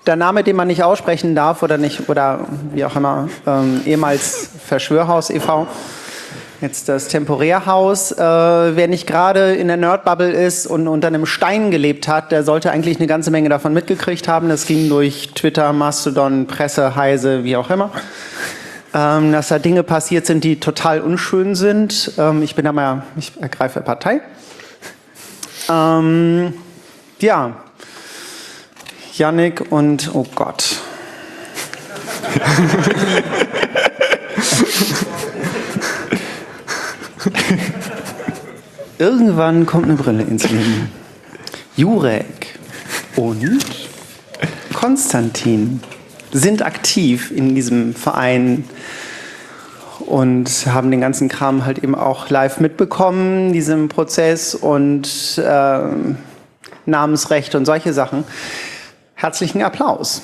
der Name, den man nicht aussprechen darf oder nicht, oder wie auch immer, ehemals Verschwörhaus e.V., jetzt das Temporärhaus. Wer nicht gerade in der Nerdbubble ist und unter einem Stein gelebt hat, der sollte eigentlich eine ganze Menge davon mitgekriegt haben. Das ging durch Twitter, Mastodon, Presse, Heise, wie auch immer. Dass da Dinge passiert sind, die total unschön sind. Ich ergreife Partei. Ja, Yannick und, oh Gott. Irgendwann kommt eine Brille ins Leben. Jurek und Konstantin sind aktiv in diesem Verein und haben den ganzen Kram halt eben auch live mitbekommen, diesem Prozess und Namensrecht und solche Sachen. Herzlichen Applaus.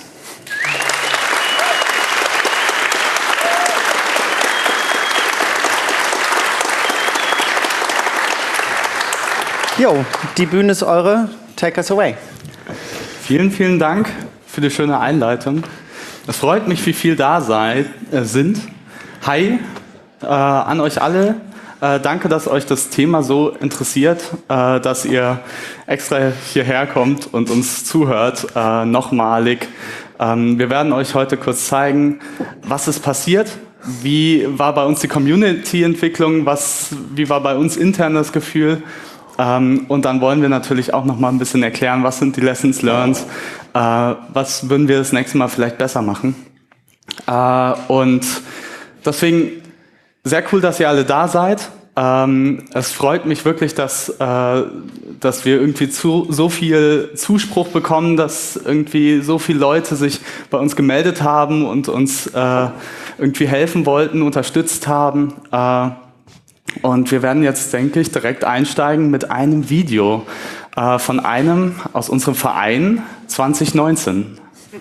Jo, die Bühne ist eure. Take us away. Vielen, vielen Dank für die schöne Einleitung. Es freut mich, wie viel da sind. Hi an euch alle. Danke, dass euch das Thema so interessiert, dass ihr extra hierher kommt und uns zuhört, nochmalig. Wir werden euch heute kurz zeigen, was ist passiert, wie war bei uns die Community-Entwicklung, wie war bei uns intern das Gefühl. Und dann wollen wir natürlich auch noch mal ein bisschen erklären, was sind die Lessons learned, was würden wir das nächste Mal vielleicht besser machen. Und deswegen sehr cool, dass ihr alle da seid. Es freut mich wirklich, dass wir irgendwie so viel Zuspruch bekommen, dass irgendwie so viele Leute sich bei uns gemeldet haben und uns irgendwie helfen wollten, unterstützt haben. Und wir werden jetzt, denke ich, direkt einsteigen mit einem Video von einem aus unserem Verein 2019.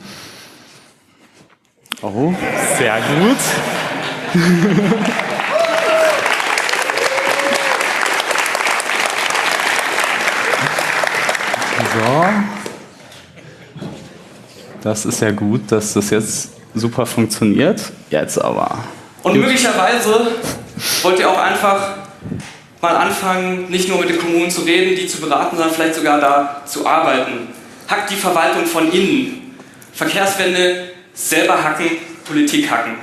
Oh, sehr gut. So. Das ist ja gut, dass das jetzt super funktioniert. Jetzt aber. Und möglicherweise wollt ihr auch einfach mal anfangen, nicht nur mit den Kommunen zu reden, die zu beraten, sondern vielleicht sogar da zu arbeiten. Hackt die Verwaltung von innen. Verkehrswende selber hacken, Politik hacken.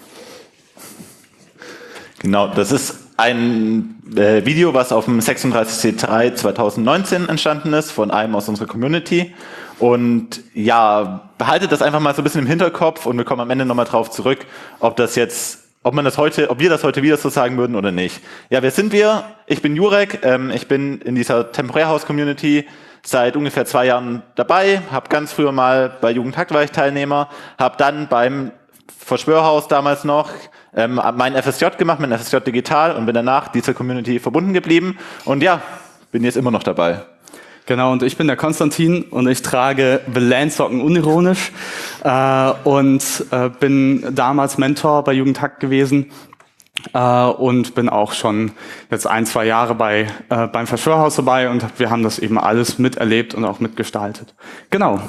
Genau, das ist ein Video, was auf dem 36C3 2019 entstanden ist, von einem aus unserer Community. Und ja, behaltet das einfach mal so ein bisschen im Hinterkopf und wir kommen am Ende nochmal drauf zurück, ob wir das heute wieder so sagen würden oder nicht. Ja, wer sind wir? Ich bin Jurek, ich bin in dieser Temporärhaus-Community seit ungefähr 2 Jahren dabei, habe ganz früher mal bei Jugendhakt war ich Teilnehmer, habe dann beim Verschwörhaus damals noch mein FSJ gemacht, mein FSJ digital und bin danach dieser Community verbunden geblieben und ja, bin jetzt immer noch dabei. Genau, und ich bin der Konstantin und ich trage Belan-Socken unironisch und bin damals Mentor bei Jugendhakt gewesen und bin auch schon jetzt 1-2 Jahre beim Verschwörhaus dabei und wir haben das eben alles miterlebt und auch mitgestaltet. Genau.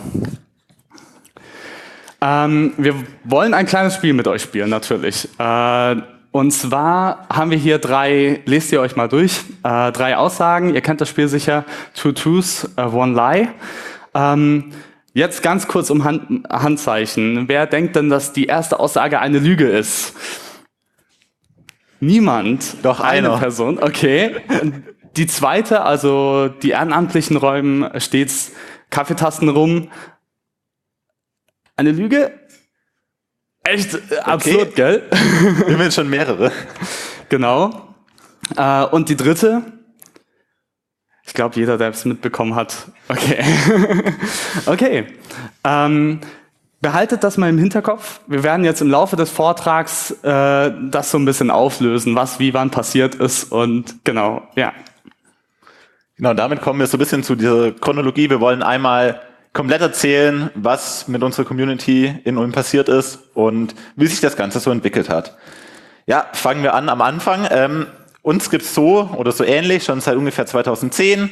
Wir wollen ein kleines Spiel mit euch spielen, natürlich. Und zwar haben wir hier lest ihr euch mal durch, 3 Aussagen. Ihr kennt das Spiel sicher, 2 Truths, 1 Lie. Jetzt ganz kurz um Handzeichen. Wer denkt denn, dass die erste Aussage eine Lüge ist? Niemand. Doch eine einer. Person, okay. Die zweite, also die Ehrenamtlichen räumen stets Kaffeetassen rum. Eine Lüge? Echt absurd, gell? Wir haben jetzt schon mehrere. Genau. Und die dritte? Ich glaube, jeder, der es mitbekommen hat. Okay. Okay. Behaltet das mal im Hinterkopf. Wir werden jetzt im Laufe des Vortrags das so ein bisschen auflösen, was wie wann passiert ist und genau, ja. Genau, damit kommen wir so ein bisschen zu dieser Chronologie. Wir wollen einmal komplett erzählen, was mit unserer Community in Ulm passiert ist und wie sich das Ganze so entwickelt hat. Ja, fangen wir an am Anfang. Uns gibt's so oder so ähnlich schon seit ungefähr 2010.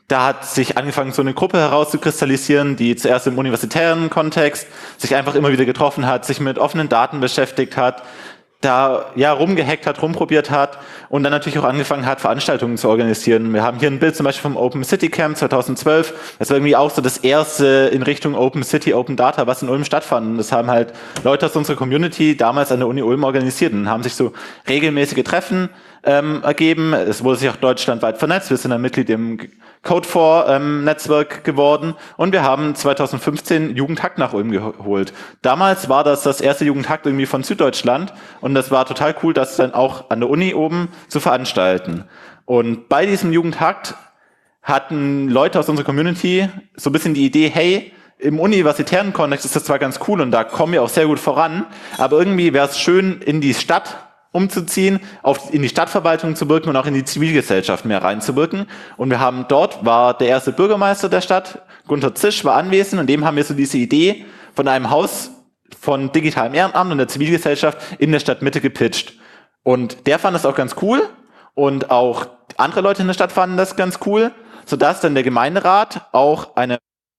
Da hat sich angefangen, so eine Gruppe herauszukristallisieren, die zuerst im universitären Kontext sich einfach immer wieder getroffen hat, sich mit offenen Daten beschäftigt hat, da ja rumgehackt hat, rumprobiert hat und dann natürlich auch angefangen hat, Veranstaltungen zu organisieren. Wir haben hier ein Bild zum Beispiel vom Open City Camp 2012. Das war irgendwie auch so das erste in Richtung Open City, Open Data, was in Ulm stattfand. Und das haben halt Leute aus unserer Community damals an der Uni Ulm organisiert und haben sich so regelmäßige Treffen ergeben. Es wurde sich auch deutschlandweit vernetzt. Wir sind ein Mitglied im Code4-Netzwerk geworden und wir haben 2015 Jugendhack nach Ulm geholt. Damals war das erste Jugendhack irgendwie von Süddeutschland und das war total cool, das dann auch an der Uni oben zu veranstalten. Und bei diesem Jugendhack hatten Leute aus unserer Community so ein bisschen die Idee, hey, im universitären Kontext ist das zwar ganz cool und da kommen wir auch sehr gut voran, aber irgendwie wäre es schön, in die Stadt umzuziehen, in die Stadtverwaltung zu wirken und auch in die Zivilgesellschaft mehr reinzuwirken. Und wir haben war der erste Bürgermeister der Stadt, Gunter Zisch, war anwesend und dem haben wir so diese Idee von einem Haus von digitalem Ehrenamt und der Zivilgesellschaft in der Stadtmitte gepitcht. Und der fand das auch ganz cool und auch andere Leute in der Stadt fanden das ganz cool, sodass dann der Gemeinderat auch ein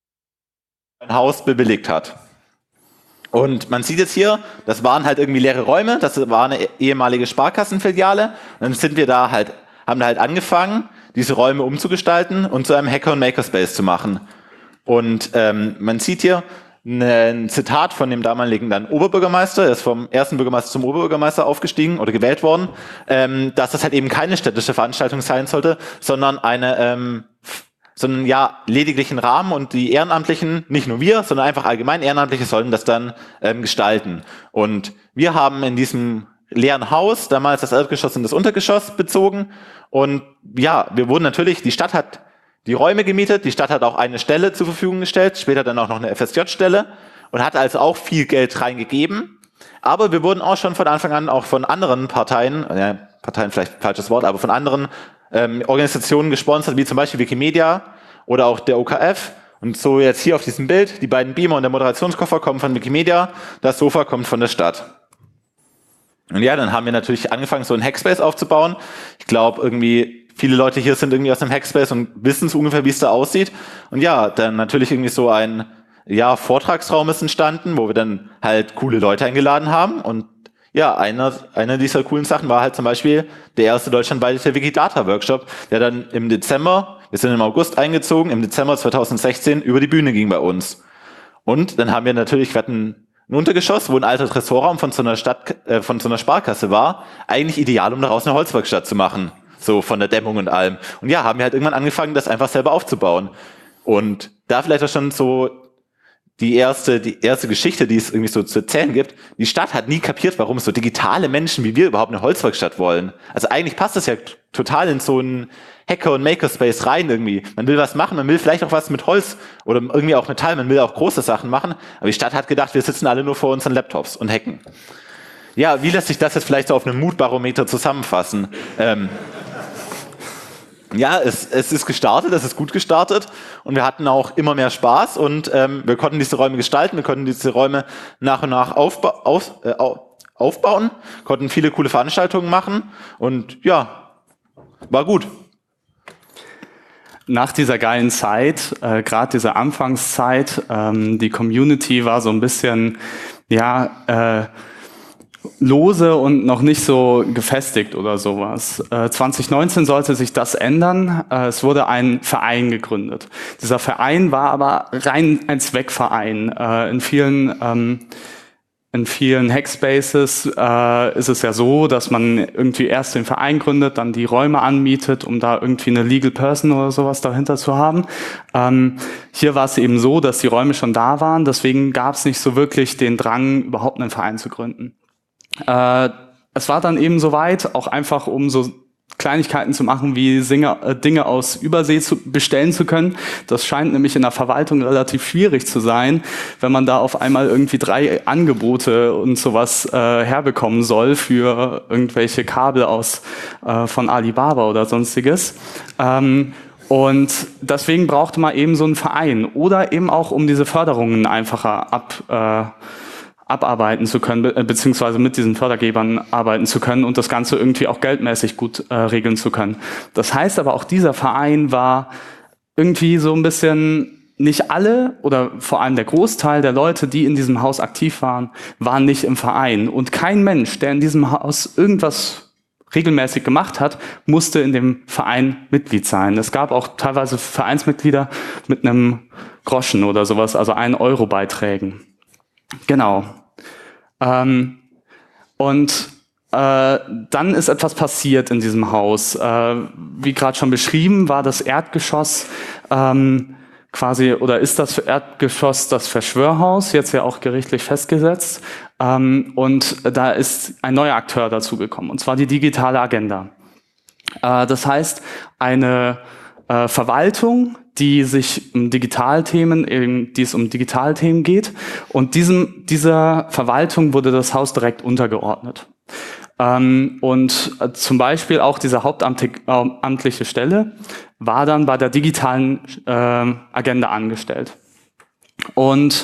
Haus bewilligt hat. Und man sieht jetzt hier, das waren halt irgendwie leere Räume, das war eine ehemalige Sparkassenfiliale. Und dann sind wir haben da halt angefangen, diese Räume umzugestalten und zu einem Hacker- und Makerspace zu machen. Und man sieht hier ein Zitat von dem damaligen dann Oberbürgermeister, er ist vom ersten Bürgermeister zum Oberbürgermeister aufgestiegen oder gewählt worden, dass das halt eben keine städtische Veranstaltung sein sollte, sondern lediglich einen Rahmen und die Ehrenamtlichen, nicht nur wir, sondern einfach allgemein Ehrenamtliche sollen das dann gestalten. Und wir haben in diesem leeren Haus damals das Erdgeschoss und das Untergeschoss bezogen und ja, die Stadt hat die Räume gemietet, die Stadt hat auch eine Stelle zur Verfügung gestellt, später dann auch noch eine FSJ-Stelle und hat also auch viel Geld reingegeben. Aber wir wurden auch schon von Anfang an auch von anderen Parteien vielleicht falsches Wort, aber von anderen Organisationen gesponsert, wie zum Beispiel Wikimedia oder auch der OKF. Und so jetzt hier auf diesem Bild, die beiden Beamer und der Moderationskoffer kommen von Wikimedia, das Sofa kommt von der Stadt. Und ja, dann haben wir natürlich angefangen, so einen Hackspace aufzubauen. Ich glaube, irgendwie viele Leute hier sind irgendwie aus einem Hackspace und wissen so ungefähr, wie es da aussieht. Und ja, dann natürlich irgendwie so ein Vortragsraum ist entstanden, wo wir dann halt coole Leute eingeladen haben. Und ja, einer dieser coolen Sachen war halt zum Beispiel der erste deutschlandweite Wikidata-Workshop, der dann wir sind im August eingezogen, im Dezember 2016 über die Bühne ging bei uns. Und dann haben wir natürlich, wir hatten ein Untergeschoss, wo ein alter Tresorraum von so einer Sparkasse war, eigentlich ideal, um daraus eine Holzwerkstatt zu machen. So von der Dämmung und allem. Und ja, haben wir halt irgendwann angefangen, das einfach selber aufzubauen. Und da vielleicht auch schon so die erste Geschichte, die es irgendwie so zu erzählen gibt. Die Stadt hat nie kapiert, warum so digitale Menschen wie wir überhaupt eine Holzwerkstatt wollen. Also eigentlich passt das ja total in so einen Hacker- und Makerspace rein irgendwie. Man will was machen, man will vielleicht auch was mit Holz oder irgendwie auch Metall, man will auch große Sachen machen. Aber die Stadt hat gedacht, wir sitzen alle nur vor unseren Laptops und hacken. Ja, wie lässt sich das jetzt vielleicht so auf einem Mutbarometer zusammenfassen? Ja, es ist gestartet, es ist gut gestartet und wir hatten auch immer mehr Spaß und wir konnten diese Räume gestalten, wir konnten diese Räume nach und nach aufbauen, konnten viele coole Veranstaltungen machen und ja, war gut. Nach dieser geilen Zeit, gerade dieser Anfangszeit, die Community war so ein bisschen, lose und noch nicht so gefestigt oder sowas. 2019 sollte sich das ändern. Es wurde ein Verein gegründet. Dieser Verein war aber rein ein Zweckverein. In vielen Hackspaces ist es ja so, dass man irgendwie erst den Verein gründet, dann die Räume anmietet, um da irgendwie eine Legal Person oder sowas dahinter zu haben. Hier war es eben so, dass die Räume schon da waren. Deswegen gab es nicht so wirklich den Drang, überhaupt einen Verein zu gründen. Es war dann eben soweit, auch einfach um so Kleinigkeiten zu machen, wie Dinge aus Übersee bestellen zu können. Das scheint nämlich in der Verwaltung relativ schwierig zu sein, wenn man da auf einmal irgendwie 3 Angebote und sowas herbekommen soll für irgendwelche Kabel von Alibaba oder sonstiges. Und deswegen brauchte man eben so einen Verein oder eben auch, um diese Förderungen einfacher abarbeiten zu können, beziehungsweise mit diesen Fördergebern arbeiten zu können und das Ganze irgendwie auch geldmäßig gut regeln zu können. Das heißt aber auch, dieser Verein war irgendwie so ein bisschen, nicht alle oder vor allem der Großteil der Leute, die in diesem Haus aktiv waren nicht im Verein. Und kein Mensch, der in diesem Haus irgendwas regelmäßig gemacht hat, musste in dem Verein Mitglied sein. Es gab auch teilweise Vereinsmitglieder mit einem Groschen oder sowas, also 1 Euro Beiträgen. Genau. Dann ist etwas passiert in diesem Haus. Wie gerade schon beschrieben, war das Erdgeschoss ist das Erdgeschoss das Verschwörhaus, jetzt ja auch gerichtlich festgesetzt. Und da ist ein neuer Akteur dazugekommen, und zwar die digitale Agenda. Das heißt, eine Verwaltung, die sich um Digitalthemen geht. Und dieser Verwaltung wurde das Haus direkt untergeordnet. Zum Beispiel auch diese hauptamtliche Stelle war dann bei der digitalen Agenda angestellt. Und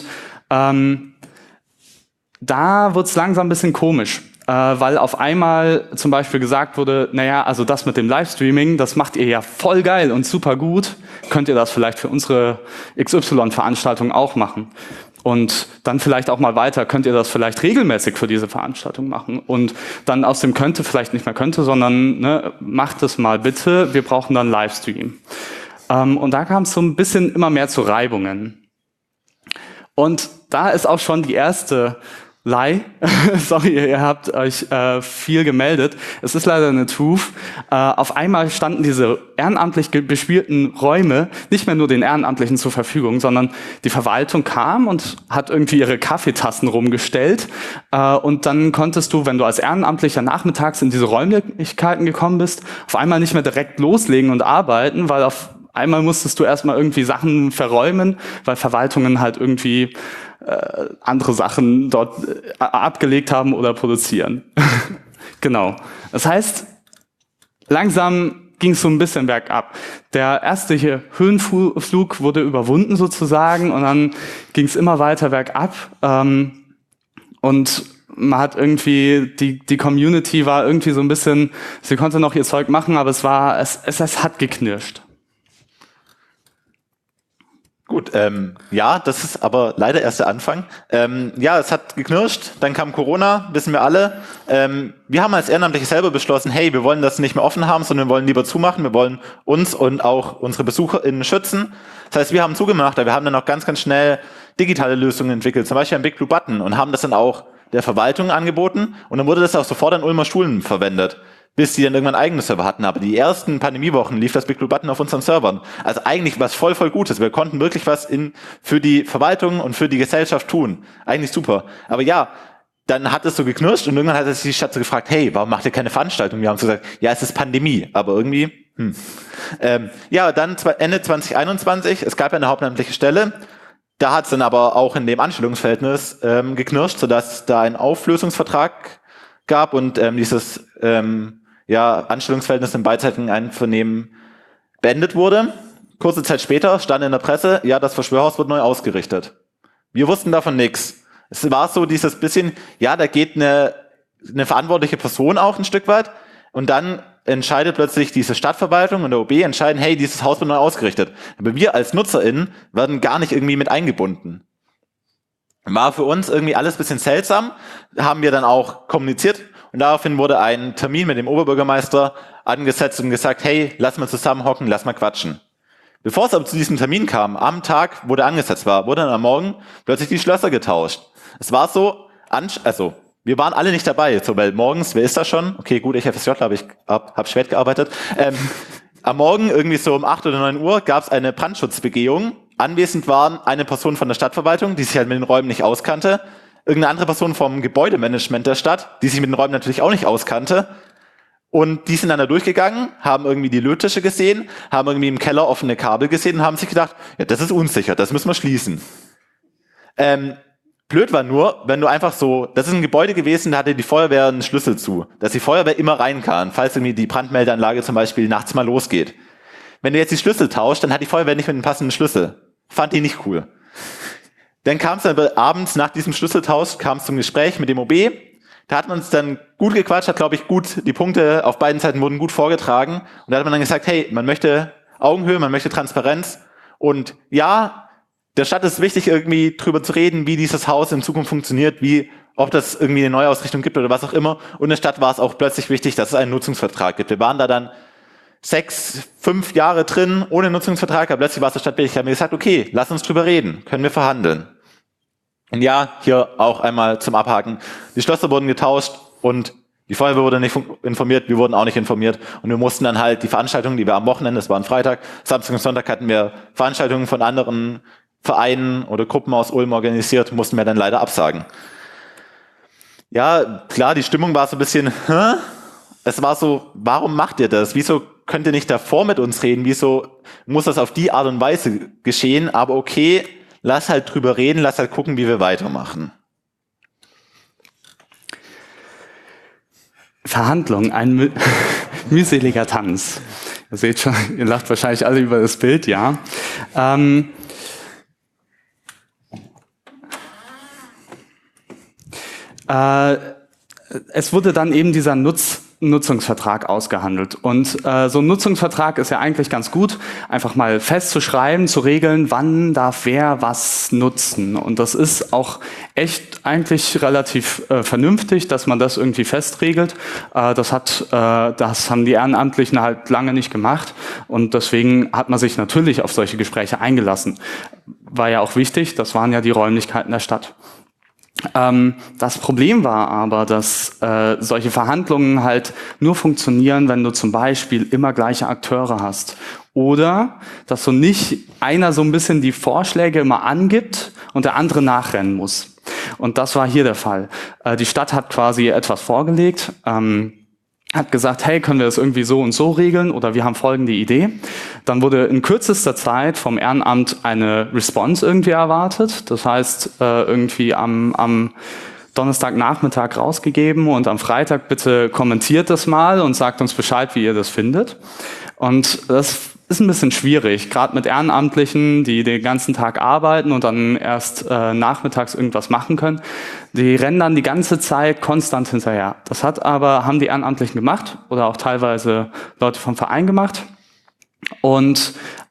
da wird es langsam ein bisschen komisch, weil auf einmal zum Beispiel gesagt wurde, naja, also das mit dem Livestreaming, das macht ihr ja voll geil und super gut, könnt ihr das vielleicht für unsere XY-Veranstaltung auch machen? Und dann vielleicht auch mal weiter, könnt ihr das vielleicht regelmäßig für diese Veranstaltung machen? Und dann aus dem könnte vielleicht nicht mehr könnte, sondern macht es mal bitte, wir brauchen dann Livestream. Und da kam es so ein bisschen immer mehr zu Reibungen. Und da ist auch schon die erste sorry, ihr habt euch viel gemeldet. Es ist leider eine Truth. Auf einmal standen diese ehrenamtlich bespielten Räume nicht mehr nur den Ehrenamtlichen zur Verfügung, sondern die Verwaltung kam und hat irgendwie ihre Kaffeetassen rumgestellt. Und dann konntest du, wenn du als Ehrenamtlicher nachmittags in diese Räumlichkeiten gekommen bist, auf einmal nicht mehr direkt loslegen und arbeiten, weil auf einmal musstest du erstmal irgendwie Sachen verräumen, weil Verwaltungen halt irgendwie andere Sachen dort abgelegt haben oder produzieren. Genau. Das heißt, langsam ging es so ein bisschen bergab. Der erste Höhenflug wurde überwunden sozusagen, und dann ging es immer weiter bergab. Und man hat irgendwie, die Community war irgendwie so ein bisschen, sie konnte noch ihr Zeug machen, aber es hat geknirscht. Gut, ja, das ist aber leider erst der Anfang. Ja, es hat geknirscht, dann kam Corona, wissen wir alle. Wir haben als Ehrenamtliche selber beschlossen, hey, wir wollen das nicht mehr offen haben, sondern wir wollen lieber zumachen, wir wollen uns und auch unsere BesucherInnen schützen. Das heißt, wir haben zugemacht, aber wir haben dann auch ganz, ganz schnell digitale Lösungen entwickelt, zum Beispiel ein Big Blue Button, und haben das dann auch der Verwaltung angeboten, und dann wurde das auch sofort an Ulmer Schulen verwendet, bis die dann irgendwann eigene Server hatten. Aber die ersten Pandemiewochen lief das Big Blue Button auf unseren Servern. Also eigentlich was voll Gutes. Wir konnten wirklich was für die Verwaltung und für die Gesellschaft tun. Eigentlich super. Aber ja, dann hat es so geknirscht, und irgendwann hat sich die Stadt so gefragt, hey, warum macht ihr keine Veranstaltung? Wir haben so gesagt, ja, es ist Pandemie, aber irgendwie, Ja, dann Ende 2021, es gab ja eine hauptamtliche Stelle. Da hat es dann aber auch in dem Anstellungsverhältnis geknirscht, sodass da ein Auflösungsvertrag gab und dieses Anstellungsverhältnis im beidseitigen Einvernehmen beendet wurde. Kurze Zeit später stand in der Presse, ja, das Verschwörhaus wird neu ausgerichtet. Wir wussten davon nichts. Es war so dieses bisschen, ja, da geht eine verantwortliche Person auch ein Stück weit, und dann entscheidet plötzlich diese Stadtverwaltung und der OB entscheiden, hey, dieses Haus wird neu ausgerichtet. Aber wir als NutzerInnen werden gar nicht irgendwie mit eingebunden. War für uns irgendwie alles ein bisschen seltsam, haben wir dann auch kommuniziert, und daraufhin wurde ein Termin mit dem Oberbürgermeister angesetzt und gesagt, hey, lass mal zusammenhocken, lass mal quatschen. Bevor es aber zu diesem Termin kam, am Tag, wo der angesetzt war, wurde dann am Morgen plötzlich die Schlösser getauscht. Es war so, wir waren alle nicht dabei, so, weil morgens, wer ist das schon? Okay, gut, ich FSJ, hab spät gearbeitet. Am Morgen, irgendwie so um 8 oder 9 Uhr, gab es eine Brandschutzbegehung. Anwesend waren eine Person von der Stadtverwaltung, die sich halt mit den Räumen nicht auskannte, irgendeine andere Person vom Gebäudemanagement der Stadt, die sich mit den Räumen natürlich auch nicht auskannte. Und die sind dann da durchgegangen, haben irgendwie die Löttische gesehen, haben irgendwie im Keller offene Kabel gesehen und haben sich gedacht, ja, das ist unsicher, das müssen wir schließen. Blöd war nur, wenn du einfach so, das ist ein Gebäude gewesen, da hatte die Feuerwehr einen Schlüssel zu, dass die Feuerwehr immer rein kann, falls irgendwie die Brandmeldeanlage zum Beispiel nachts mal losgeht. Wenn du jetzt die Schlüssel tauscht, dann hat die Feuerwehr nicht mit dem passenden Schlüssel. Fand die nicht cool. Dann kam es dann abends nach diesem Schlüsseltausch, kam es zum Gespräch mit dem OB. Da hat man es dann gut gequatscht, hat, glaube ich, gut, die Punkte auf beiden Seiten wurden gut vorgetragen. Und da hat man dann gesagt, hey, man möchte Augenhöhe, man möchte Transparenz. Und ja, der Stadt ist wichtig, irgendwie drüber zu reden, wie dieses Haus in Zukunft funktioniert, ob das irgendwie eine Neuausrichtung gibt oder was auch immer. Und der Stadt war es auch plötzlich wichtig, dass es einen Nutzungsvertrag gibt. Wir waren da dann 5 Jahre drin, ohne Nutzungsvertrag, aber plötzlich war es der Stadt wichtig. Haben wir gesagt, okay, lass uns drüber reden, können wir verhandeln. Und ja, hier auch einmal zum Abhaken. Die Schlösser wurden getauscht und die Feuerwehr wurde nicht informiert, wir wurden auch nicht informiert. Und wir mussten dann halt die Veranstaltungen, die wir am Wochenende, das war ein Freitag, Samstag und Sonntag hatten wir Veranstaltungen von anderen Vereinen oder Gruppen aus Ulm organisiert, mussten wir dann leider absagen. Ja, klar, die Stimmung war so ein bisschen, es war so, warum macht ihr das? Wieso könnt ihr nicht davor mit uns reden? Wieso muss das auf die Art und Weise geschehen? Aber okay, lass halt drüber reden, lass halt gucken, wie wir weitermachen. Verhandlung, ein mühseliger Tanz. Ihr seht schon, ihr lacht wahrscheinlich alle über das Bild, ja. Es wurde dann eben dieser Nutzungsvertrag ausgehandelt. Und so ein Nutzungsvertrag ist ja eigentlich ganz gut, einfach mal festzuschreiben, zu regeln, wann darf wer was nutzen. Und das ist auch echt eigentlich relativ vernünftig, dass man das irgendwie festregelt. Das haben die Ehrenamtlichen halt lange nicht gemacht. Und deswegen hat man sich natürlich auf solche Gespräche eingelassen. War ja auch wichtig, das waren ja die Räumlichkeiten der Stadt. Das Problem war aber, dass solche Verhandlungen halt nur funktionieren, wenn du zum Beispiel immer gleiche Akteure hast. Oder dass so nicht einer so ein bisschen die Vorschläge immer angibt und der andere nachrennen muss. Und das war hier der Fall. Die Stadt hat quasi etwas vorgelegt, hat gesagt, hey, können wir das irgendwie so und so regeln oder wir haben folgende Idee. Dann wurde in kürzester Zeit vom Ehrenamt eine Response irgendwie erwartet. Das heißt, irgendwie am Donnerstagnachmittag rausgegeben und am Freitag bitte kommentiert das mal und sagt uns Bescheid, wie ihr das findet. Und das ist ein bisschen schwierig, gerade mit Ehrenamtlichen, die den ganzen Tag arbeiten und dann erst nachmittags irgendwas machen können. Die rennen dann die ganze Zeit konstant hinterher. Das haben die Ehrenamtlichen gemacht oder auch teilweise Leute vom Verein gemacht. Und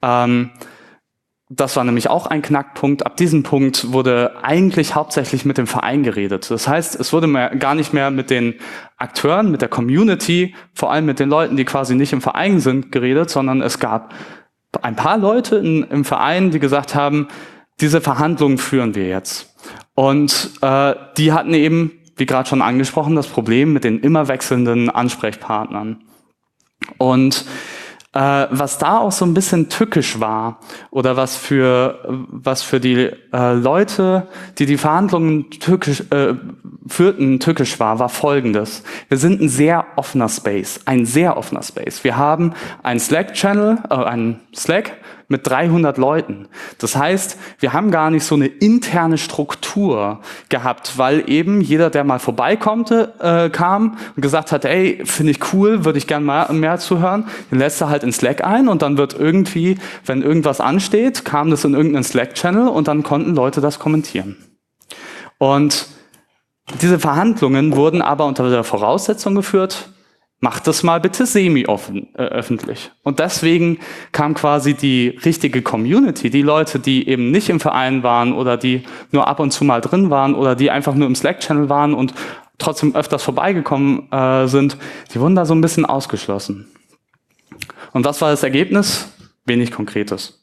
das war nämlich auch ein Knackpunkt. Ab diesem Punkt wurde eigentlich hauptsächlich mit dem Verein geredet. Das heißt, es wurde gar nicht mehr mit den Akteuren, mit der Community, vor allem mit den Leuten, die quasi nicht im Verein sind, geredet, sondern es gab ein paar Leute im Verein, die gesagt haben, diese Verhandlungen führen wir jetzt. Und die hatten eben, wie gerade schon angesprochen, das Problem mit den immer wechselnden Ansprechpartnern. Und was da auch so ein bisschen tückisch war oder was für die Leute, die die Verhandlungen führten, tückisch war Folgendes. Wir sind ein sehr offener Space. Wir haben einen Slack-Channel, einen Slack mit 300 Leuten. Das heißt, wir haben gar nicht so eine interne Struktur gehabt, weil eben jeder, der mal kam und gesagt hat, ey, finde ich cool, würde ich gerne mehr zuhören, den lässt er halt in Slack ein und dann wird irgendwie, wenn irgendwas ansteht, kam das in irgendeinen Slack-Channel und dann konnten Leute das kommentieren. Und diese Verhandlungen wurden aber unter der Voraussetzung geführt, macht das mal bitte öffentlich. Und deswegen kam quasi die richtige Community, die Leute, die eben nicht im Verein waren oder die nur ab und zu mal drin waren oder die einfach nur im Slack-Channel waren und trotzdem öfters vorbeigekommen sind, die wurden da so ein bisschen ausgeschlossen. Und was war das Ergebnis? Wenig Konkretes.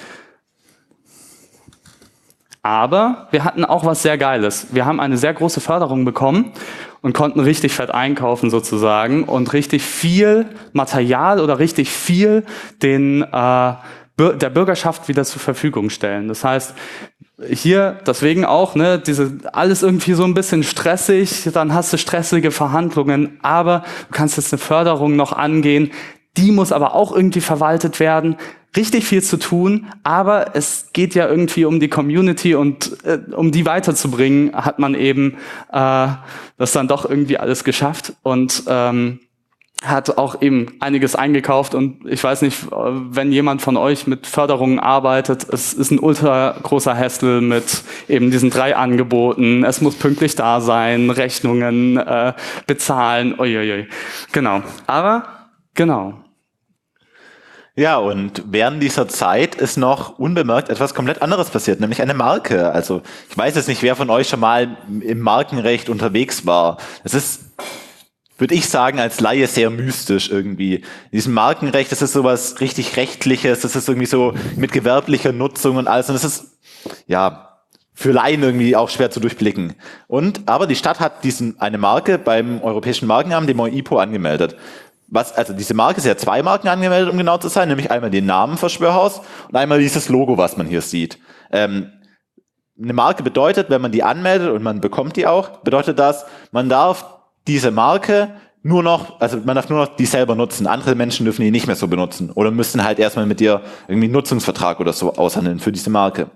Aber wir hatten auch was sehr Geiles. Wir haben eine sehr große Förderung bekommen und konnten richtig fett einkaufen sozusagen und richtig viel Material oder richtig viel der Bürgerschaft wieder zur Verfügung stellen. Das heißt, hier deswegen auch, alles irgendwie so ein bisschen stressig, dann hast du stressige Verhandlungen, aber du kannst jetzt eine Förderung noch angehen, die muss aber auch irgendwie verwaltet werden. Richtig viel zu tun, aber es geht ja irgendwie um die Community und um die weiterzubringen, hat man eben das dann doch irgendwie alles geschafft und hat auch eben einiges eingekauft und ich weiß nicht, wenn jemand von euch mit Förderungen arbeitet, es ist ein ultra großer Hassel mit eben diesen 3 Angeboten, es muss pünktlich da sein, Rechnungen bezahlen, uiuiui. Genau, aber genau. Ja, und während dieser Zeit ist noch unbemerkt etwas komplett anderes passiert, nämlich eine Marke. Also ich weiß jetzt nicht, wer von euch schon mal im Markenrecht unterwegs war. Es ist, würde ich sagen, als Laie sehr mystisch irgendwie. In diesem Markenrecht, das ist sowas richtig Rechtliches, das ist irgendwie so mit gewerblicher Nutzung und alles. Und das ist, ja, für Laien irgendwie auch schwer zu durchblicken. Aber die Stadt hat eine Marke beim Europäischen Markenamt, dem EUIPO, angemeldet. Also diese Marke, sie hat 2 Marken angemeldet, um genau zu sein, nämlich einmal den Namen Verschwörhaus und einmal dieses Logo, was man hier sieht. Eine Marke bedeutet, wenn man die anmeldet und man bekommt die auch, bedeutet das, man darf diese Marke man darf nur noch die selber nutzen. Andere Menschen dürfen die nicht mehr so benutzen oder müssen halt erstmal mit dir irgendwie einen Nutzungsvertrag oder so aushandeln für diese Marke.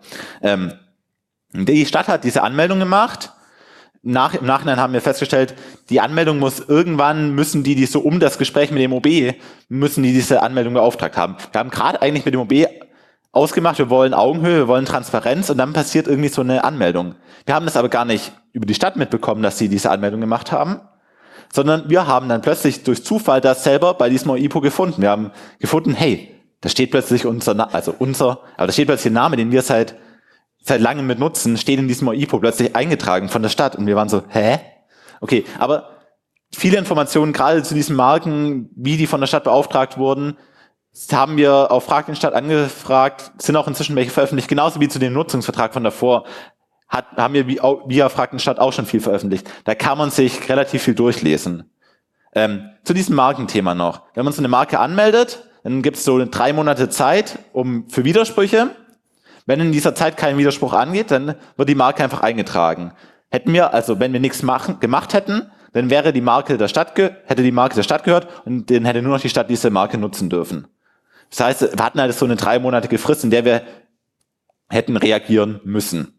Die Stadt hat diese Anmeldung gemacht. Im Nachhinein haben wir festgestellt, die Anmeldung müssen die so um das Gespräch mit dem OB, müssen die diese Anmeldung beauftragt haben. Wir haben gerade eigentlich mit dem OB ausgemacht, wir wollen Augenhöhe, wir wollen Transparenz und dann passiert irgendwie so eine Anmeldung. Wir haben das aber gar nicht über die Stadt mitbekommen, dass sie diese Anmeldung gemacht haben, sondern wir haben dann plötzlich durch Zufall das selber bei diesem EUIPO gefunden. Wir haben gefunden, hey, da steht plötzlich aber da steht plötzlich ein Name, den wir seit langem mit nutzen, steht in diesem EUIPO plötzlich eingetragen von der Stadt. Und wir waren so, hä? Okay, aber viele Informationen, gerade zu diesen Marken, wie die von der Stadt beauftragt wurden, haben wir auf Frag den Stadt angefragt, sind auch inzwischen welche veröffentlicht, genauso wie zu dem Nutzungsvertrag von davor, haben wir via Frag den Stadt auch schon viel veröffentlicht. Da kann man sich relativ viel durchlesen. Zu diesem Markenthema noch. Wenn man so eine Marke anmeldet, dann gibt es so 3 Monate Zeit für Widersprüche. Wenn in dieser Zeit kein Widerspruch angeht, dann wird die Marke einfach eingetragen. Wenn wir nichts gemacht hätten, dann hätte die Marke der Stadt gehört und dann hätte nur noch die Stadt diese Marke nutzen dürfen. Das heißt, wir hatten halt so eine 3-monatige Frist, in der wir hätten reagieren müssen.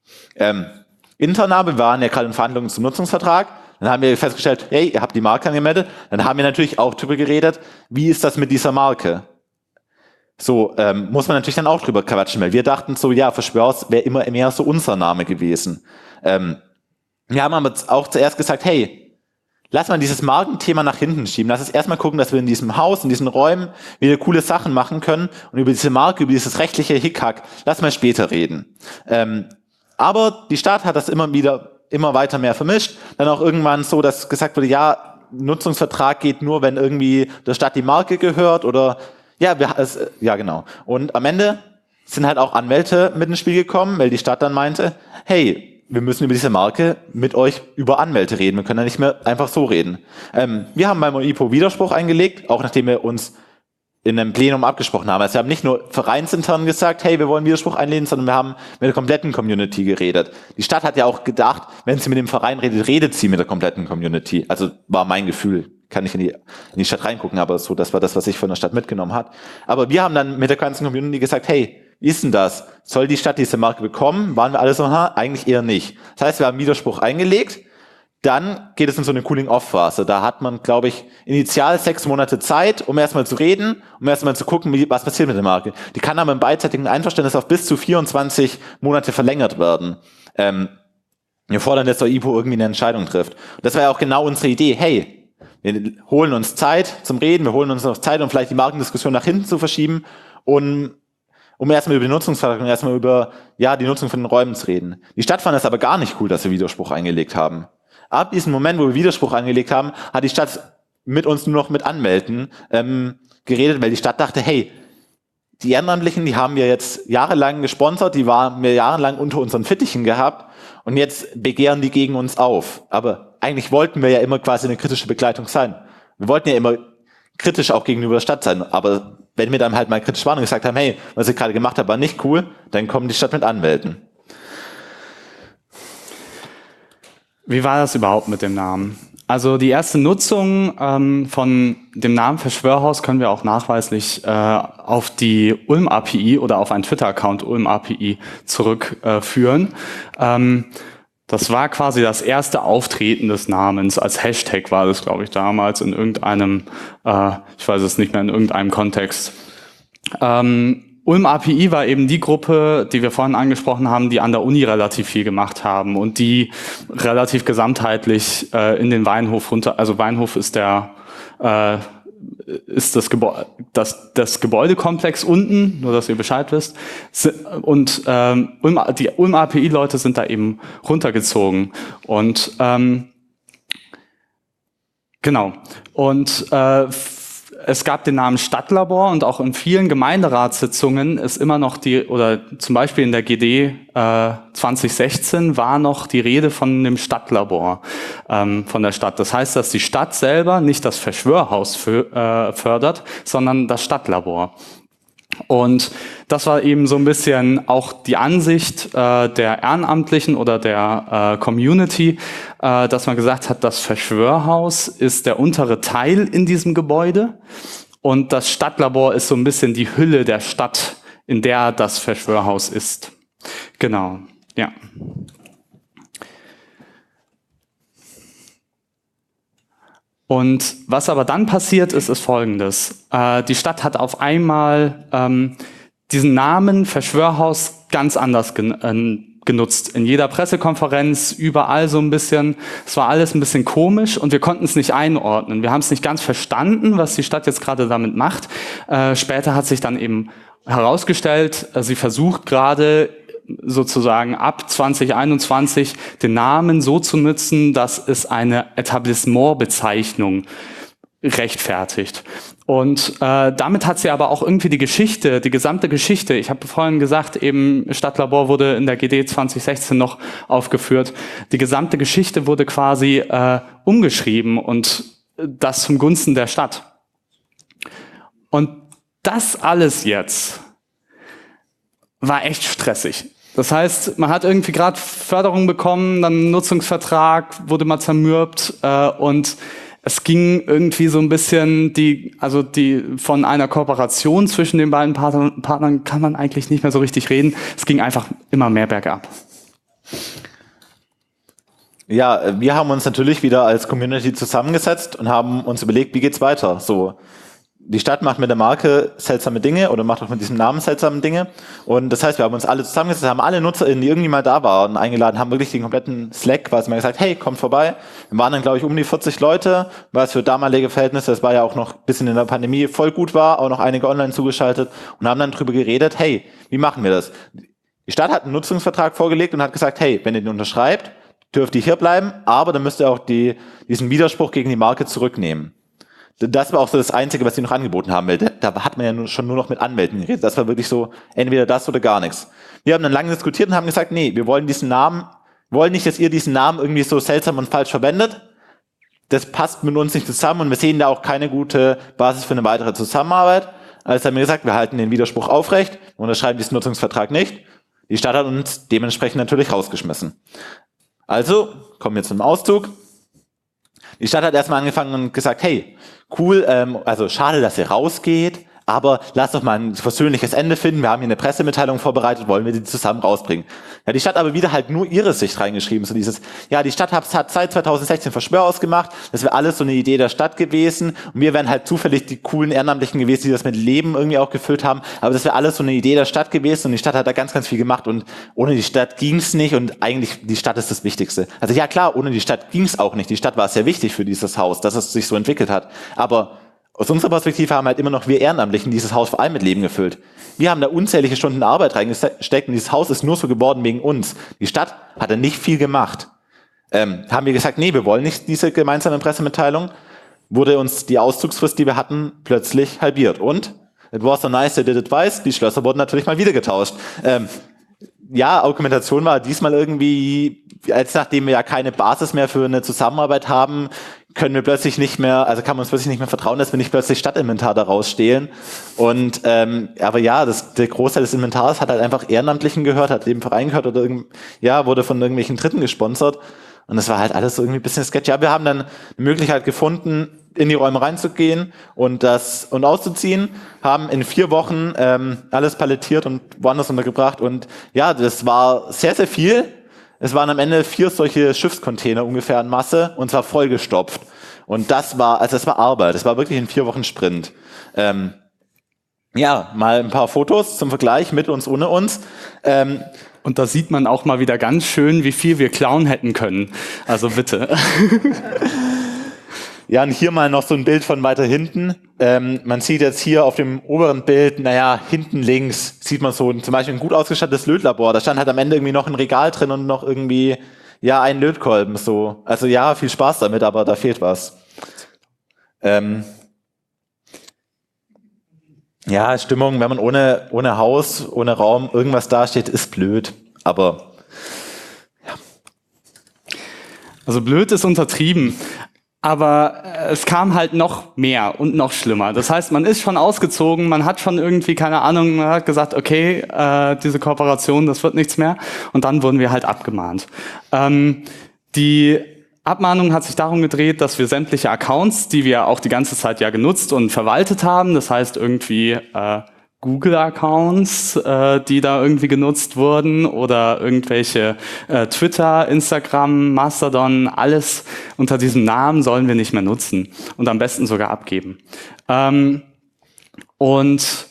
Intern wir waren ja gerade in Verhandlungen zum Nutzungsvertrag. Dann haben wir festgestellt, hey, ihr habt die Marke angemeldet. Dann haben wir natürlich auch darüber geredet, wie ist das mit dieser Marke? So, muss man natürlich dann auch drüber quatschen, weil wir dachten so, ja, Verschwörhaus wäre immer mehr so unser Name gewesen. Wir haben aber auch zuerst gesagt, hey, lass mal dieses Markenthema nach hinten schieben. Lass uns erstmal gucken, dass wir in diesem Haus, in diesen Räumen wieder coole Sachen machen können und über diese Marke, über dieses rechtliche Hickhack, lass mal später reden. Aber die Stadt hat das immer weiter mehr vermischt. Dann auch irgendwann so, dass gesagt wurde, ja, Nutzungsvertrag geht nur, wenn irgendwie der Stadt die Marke gehört oder ja, genau. Und am Ende sind halt auch Anwälte mit ins Spiel gekommen, weil die Stadt dann meinte, hey, wir müssen über diese Marke mit euch über Anwälte reden. Wir können da nicht mehr einfach so reden. Wir haben beim EUIPO Widerspruch eingelegt, auch nachdem wir uns in einem Plenum abgesprochen haben. Also wir haben nicht nur vereinsintern gesagt, hey, wir wollen Widerspruch einlegen, sondern wir haben mit der kompletten Community geredet. Die Stadt hat ja auch gedacht, wenn sie mit dem Verein redet, redet sie mit der kompletten Community. Also war mein Gefühl. Kann ich in die Stadt reingucken, aber so, das war das, was ich von der Stadt mitgenommen hat. Aber wir haben dann mit der ganzen Community gesagt, hey, wie ist denn das? Soll die Stadt diese Marke bekommen? Waren wir alle so, eigentlich eher nicht. Das heißt, wir haben Widerspruch eingelegt, dann geht es in so eine Cooling-Off-Phase. Da hat man, glaube ich, initial 6 Monate Zeit, um erstmal zu reden, um erstmal zu gucken, was passiert mit der Marke. Die kann aber im beidseitigen Einverständnis auf bis zu 24 Monate verlängert werden. Wir fordern, dass der EUIPO irgendwie eine Entscheidung trifft. Und das war ja auch genau unsere Idee. Hey, wir holen uns Zeit zum Reden, wir holen uns noch Zeit, um vielleicht die Markendiskussion nach hinten zu verschieben, um erstmal über die Nutzungsvertrag und erstmal über die Nutzung von den Räumen zu reden. Die Stadt fand es aber gar nicht cool, dass wir Widerspruch eingelegt haben. Ab diesem Moment, wo wir Widerspruch eingelegt haben, hat die Stadt mit uns nur noch mit Anwälten geredet, weil die Stadt dachte, hey, die Ehrenamtlichen, die haben wir jetzt jahrelang gesponsert, die waren wir jahrelang unter unseren Fittichen gehabt und jetzt begehren die gegen uns auf. Aber eigentlich wollten wir ja immer quasi eine kritische Begleitung sein. Wir wollten ja immer kritisch auch gegenüber der Stadt sein. Aber wenn wir dann halt mal kritisch waren und gesagt haben, hey, was ich gerade gemacht habe, war nicht cool, dann kommt die Stadt mit Anwälten. Wie war das überhaupt mit dem Namen? Also die erste Nutzung von dem Namen Verschwörhaus können wir auch nachweislich auf die Ulm-API oder auf einen Twitter-Account Ulm-API zurückführen. Das war quasi das erste Auftreten des Namens. Als Hashtag war das, glaube ich, damals in irgendeinem, ich weiß es nicht mehr, in irgendeinem Kontext. Ulm API war eben die Gruppe, die wir vorhin angesprochen haben, die an der Uni relativ viel gemacht haben und die relativ gesamtheitlich in den Weinhof runter, also Weinhof ist ist das Gebäudekomplex unten, nur dass ihr Bescheid wisst. Und die Ulm API-Leute sind da eben runtergezogen. Und genau. Und es gab den Namen Stadtlabor und auch in vielen Gemeinderatssitzungen ist immer noch oder zum Beispiel in der GD 2016 war noch die Rede von dem Stadtlabor von der Stadt. Das heißt, dass die Stadt selber nicht das Verschwörhaus fördert, sondern das Stadtlabor. Und das war eben so ein bisschen auch die Ansicht der Ehrenamtlichen oder der Community, dass man gesagt hat, das Verschwörhaus ist der untere Teil in diesem Gebäude und das Stadtlabor ist so ein bisschen die Hülle der Stadt, in der das Verschwörhaus ist. Genau, ja. Und was aber dann passiert ist, ist Folgendes. Die Stadt hat auf einmal diesen Namen Verschwörhaus ganz anders genutzt. In jeder Pressekonferenz, überall so ein bisschen. Es war alles ein bisschen komisch und wir konnten es nicht einordnen. Wir haben es nicht ganz verstanden, was die Stadt jetzt gerade damit macht. Später hat sich dann eben herausgestellt, sie versucht gerade sozusagen ab 2021 den Namen so zu nutzen, dass es eine Etablissement-Bezeichnung rechtfertigt. Und damit hat sie aber auch irgendwie die gesamte Geschichte, ich habe vorhin gesagt, eben Stadtlabor wurde in der GD 2016 noch aufgeführt, die gesamte Geschichte wurde quasi umgeschrieben und das zum Gunsten der Stadt. Und das alles jetzt war echt stressig. Das heißt, man hat irgendwie gerade Förderung bekommen, dann einen Nutzungsvertrag, wurde mal zermürbt und es ging irgendwie so ein bisschen von einer Kooperation zwischen den beiden Partnern kann man eigentlich nicht mehr so richtig reden. Es ging einfach immer mehr bergab. Ja, wir haben uns natürlich wieder als Community zusammengesetzt und haben uns überlegt, wie geht's weiter? So. Die Stadt macht mit der Marke seltsame Dinge oder macht auch mit diesem Namen seltsame Dinge. Und das heißt, wir haben uns alle zusammengesetzt, haben alle NutzerInnen, die irgendwie mal da waren, eingeladen, haben wirklich den kompletten Slack quasi mal gesagt, hey, kommt vorbei. Wir waren dann, glaube ich, um die 40 Leute, was für damalige Verhältnisse, das war ja auch noch ein bisschen in der Pandemie voll gut war, auch noch einige online zugeschaltet und haben dann drüber geredet, hey, wie machen wir das? Die Stadt hat einen Nutzungsvertrag vorgelegt und hat gesagt, hey, wenn ihr den unterschreibt, dürft ihr hier bleiben, aber dann müsst ihr auch diesen Widerspruch gegen die Marke zurücknehmen. Das war auch so das Einzige, was sie noch angeboten haben, weil da hat man ja schon nur noch mit Anmelden geredet. Das war wirklich so, entweder das oder gar nichts. Wir haben dann lange diskutiert und haben gesagt, nee, wir wollen nicht, dass ihr diesen Namen irgendwie so seltsam und falsch verwendet. Das passt mit uns nicht zusammen und wir sehen da auch keine gute Basis für eine weitere Zusammenarbeit. Also haben wir gesagt, wir halten den Widerspruch aufrecht und unterschreiben diesen Nutzungsvertrag nicht. Die Stadt hat uns dementsprechend natürlich rausgeschmissen. Also, kommen wir zum Auszug. Die Stadt hat erstmal angefangen und gesagt, hey, cool, also schade, dass ihr rausgeht, aber lasst doch mal ein versöhnliches Ende finden. Wir haben hier eine Pressemitteilung vorbereitet, wollen wir die zusammen rausbringen. Ja, die Stadt aber wieder halt nur ihre Sicht reingeschrieben, so dieses, ja, die Stadt hat seit 2016 Verschwörhaus gemacht, das wäre alles so eine Idee der Stadt gewesen und wir wären halt zufällig die coolen Ehrenamtlichen gewesen, die das mit Leben irgendwie auch gefüllt haben, aber das wäre alles so eine Idee der Stadt gewesen und die Stadt hat da ganz, ganz viel gemacht und ohne die Stadt ging's nicht und eigentlich die Stadt ist das Wichtigste. Also ja klar, ohne die Stadt ging's auch nicht. Die Stadt war sehr wichtig für dieses Haus, dass es sich so entwickelt hat, aber aus unserer Perspektive haben halt immer noch wir Ehrenamtlichen dieses Haus vor allem mit Leben gefüllt. Wir haben da unzählige Stunden Arbeit reingesteckt und dieses Haus ist nur so geworden wegen uns. Die Stadt hat da nicht viel gemacht. Haben wir gesagt, nee, wir wollen nicht diese gemeinsame Pressemitteilung, wurde uns die Auszugsfrist, die wir hatten, plötzlich halbiert. Und it was so nice, they did it twice, die Schlösser wurden natürlich mal wieder getauscht. Ja, Argumentation war diesmal irgendwie, als nachdem wir ja keine Basis mehr für eine Zusammenarbeit haben, können wir plötzlich nicht mehr, also kann man uns plötzlich nicht mehr vertrauen, dass wir nicht plötzlich Stadtinventar daraus stehlen. Und aber ja, der Großteil des Inventars hat halt einfach Ehrenamtlichen gehört, hat dem Verein gehört oder wurde von irgendwelchen Dritten gesponsert. Und das war halt alles so irgendwie ein bisschen sketchy. Ja, wir haben dann eine Möglichkeit gefunden, in die Räume reinzugehen und auszuziehen, haben in 4 Wochen alles palettiert und woanders untergebracht. Und ja, das war sehr, sehr viel. Es waren am Ende 4 solche Schiffscontainer ungefähr in Masse und zwar vollgestopft. Und das war Arbeit. Das war wirklich ein 4 Wochen Sprint. Ja, mal ein paar Fotos zum Vergleich mit uns, ohne uns. Und da sieht man auch mal wieder ganz schön, wie viel wir klauen hätten können. Also bitte. Ja, und hier mal noch so ein Bild von weiter hinten. Man sieht jetzt hier auf dem oberen Bild, hinten links sieht man so zum Beispiel ein gut ausgestattetes Lötlabor. Da stand halt am Ende irgendwie noch ein Regal drin und noch irgendwie, ein Lötkolben so. Also ja, viel Spaß damit, aber da fehlt was. Stimmung, wenn man ohne Haus, ohne Raum irgendwas dasteht, ist blöd. Aber Also blöd ist untertrieben. Aber es kam halt noch mehr und noch schlimmer. Das heißt, man ist schon ausgezogen, man hat schon irgendwie, keine Ahnung, man hat gesagt, okay, diese Kooperation, das wird nichts mehr. Und dann wurden wir halt abgemahnt. Die Abmahnung hat sich darum gedreht, dass wir sämtliche Accounts, die wir auch die ganze Zeit ja genutzt und verwaltet haben, das heißt irgendwie Google-Accounts, die da irgendwie genutzt wurden oder irgendwelche Twitter, Instagram, Mastodon, alles unter diesem Namen sollen wir nicht mehr nutzen und am besten sogar abgeben. Und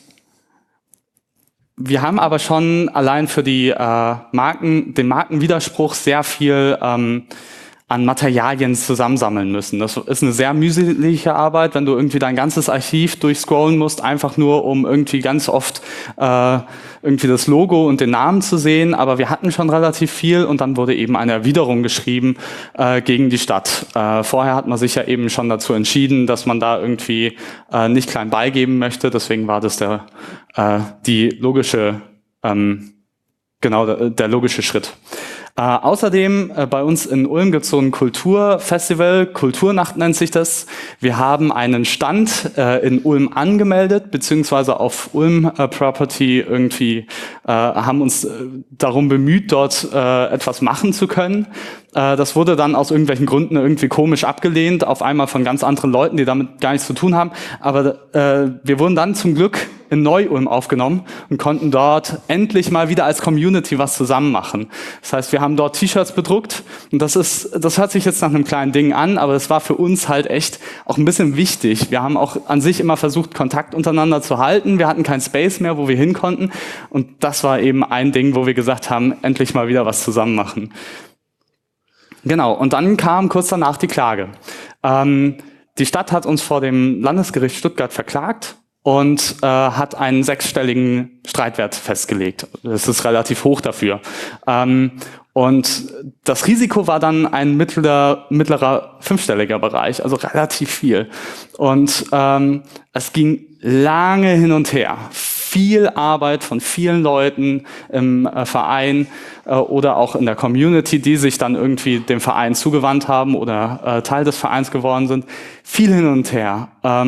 wir haben aber schon allein für die den Markenwiderspruch sehr viel an Materialien zusammensammeln müssen. Das ist eine sehr mühselige Arbeit, wenn du irgendwie dein ganzes Archiv durchscrollen musst, einfach nur um irgendwie ganz oft irgendwie das Logo und den Namen zu sehen. Aber wir hatten schon relativ viel und dann wurde eben eine Erwiderung geschrieben gegen die Stadt. Vorher hat man sich ja eben schon dazu entschieden, dass man da irgendwie nicht klein beigeben möchte. Deswegen war das der logische Schritt. Außerdem bei uns in Ulm gibt es so ein Kulturfestival, Kulturnacht nennt sich das. Wir haben einen Stand in Ulm angemeldet, beziehungsweise auf Ulm Property irgendwie haben uns darum bemüht, dort etwas machen zu können. Das wurde dann aus irgendwelchen Gründen irgendwie komisch abgelehnt, auf einmal von ganz anderen Leuten, die damit gar nichts zu tun haben. Aber wir wurden dann zum Glück in Neu-Ulm aufgenommen und konnten dort endlich mal wieder als Community was zusammen machen. Das heißt, wir haben dort T-Shirts bedruckt und das hört sich jetzt nach einem kleinen Ding an, aber das war für uns halt echt auch ein bisschen wichtig. Wir haben auch an sich immer versucht, Kontakt untereinander zu halten. Wir hatten kein Space mehr, wo wir hin konnten und das war eben ein Ding, wo wir gesagt haben, endlich mal wieder was zusammen machen. Genau, und dann kam kurz danach die Klage. Die Stadt hat uns vor dem Landesgericht Stuttgart verklagt und hat einen 6-stelligen Streitwert festgelegt. Das ist relativ hoch dafür. Und das Risiko war dann ein mittlerer 5-stelliger Bereich, also relativ viel. Und es ging lange hin und her. Viel Arbeit von vielen Leuten im Verein oder auch in der Community, die sich dann irgendwie dem Verein zugewandt haben oder Teil des Vereins geworden sind. Viel hin und her.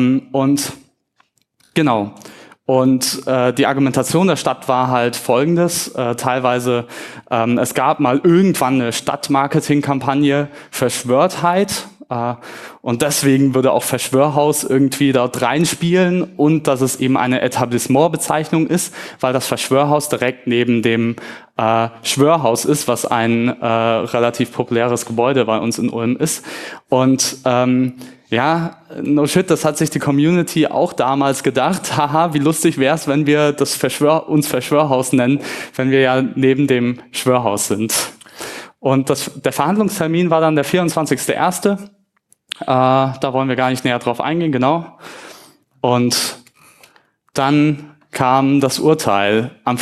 Genau. Und die Argumentation der Stadt war halt folgendes. Teilweise, es gab mal irgendwann eine Stadtmarketingkampagne Verschwörtheit. Und deswegen würde auch Verschwörhaus irgendwie dort reinspielen und dass es eben eine Etablissementbezeichnung ist, weil das Verschwörhaus direkt neben dem Schwörhaus ist, was ein relativ populäres Gebäude bei uns in Ulm ist. Und no shit, das hat sich die Community auch damals gedacht. Haha, wie lustig wäre es, wenn wir uns Verschwörhaus nennen, wenn wir ja neben dem Schwörhaus sind. Und der Verhandlungstermin war dann der 24.01. Da wollen wir gar nicht näher drauf eingehen, genau. Und dann kam das Urteil am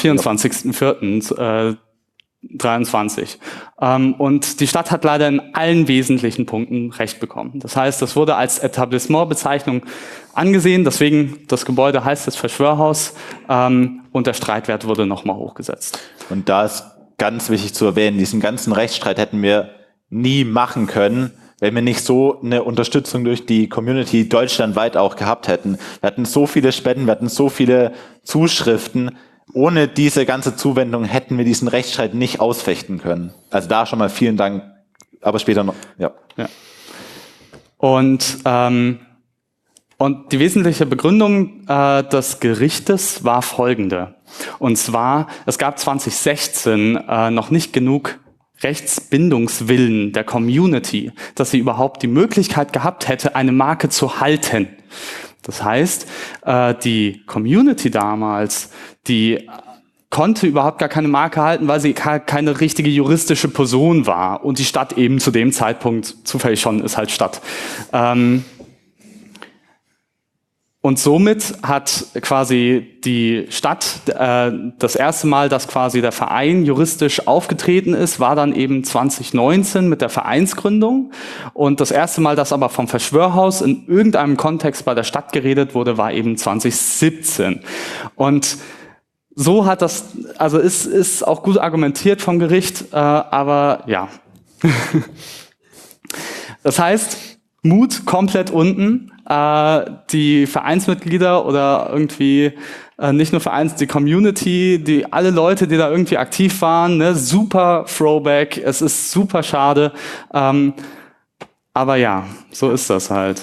24.04.23. Und die Stadt hat leider in allen wesentlichen Punkten Recht bekommen. Das heißt, das wurde als Etablissementbezeichnung angesehen, deswegen das Gebäude heißt jetzt Verschwörhaus und der Streitwert wurde nochmal hochgesetzt. Und da ist ganz wichtig zu erwähnen, diesen ganzen Rechtsstreit hätten wir nie machen können, wenn wir nicht so eine Unterstützung durch die Community deutschlandweit auch gehabt hätten. Wir hatten so viele Spenden, wir hatten so viele Zuschriften. Ohne diese ganze Zuwendung hätten wir diesen Rechtsstreit nicht ausfechten können. Also da schon mal vielen Dank, aber später noch. Ja. Und die wesentliche Begründung des Gerichtes war folgende. Und zwar, es gab 2016 noch nicht genug Rechtsbindungswillen der Community, dass sie überhaupt die Möglichkeit gehabt hätte, eine Marke zu halten. Das heißt, die Community damals, die konnte überhaupt gar keine Marke halten, weil sie keine richtige juristische Person war und die Stadt eben zu dem Zeitpunkt zufällig schon ist halt Stadt. Und somit hat quasi die Stadt das erste Mal, dass quasi der Verein juristisch aufgetreten ist, war dann eben 2019 mit der Vereinsgründung. Und das erste Mal, dass aber vom Verschwörhaus in irgendeinem Kontext bei der Stadt geredet wurde, war eben 2017. Und so hat das, also ist auch gut argumentiert vom Gericht, aber ja. Das heißt, Mut komplett unten. Die Vereinsmitglieder oder irgendwie nicht nur die Community, alle Leute, die da irgendwie aktiv waren, ne, super Throwback, es ist super schade. Aber ja, so ist das halt.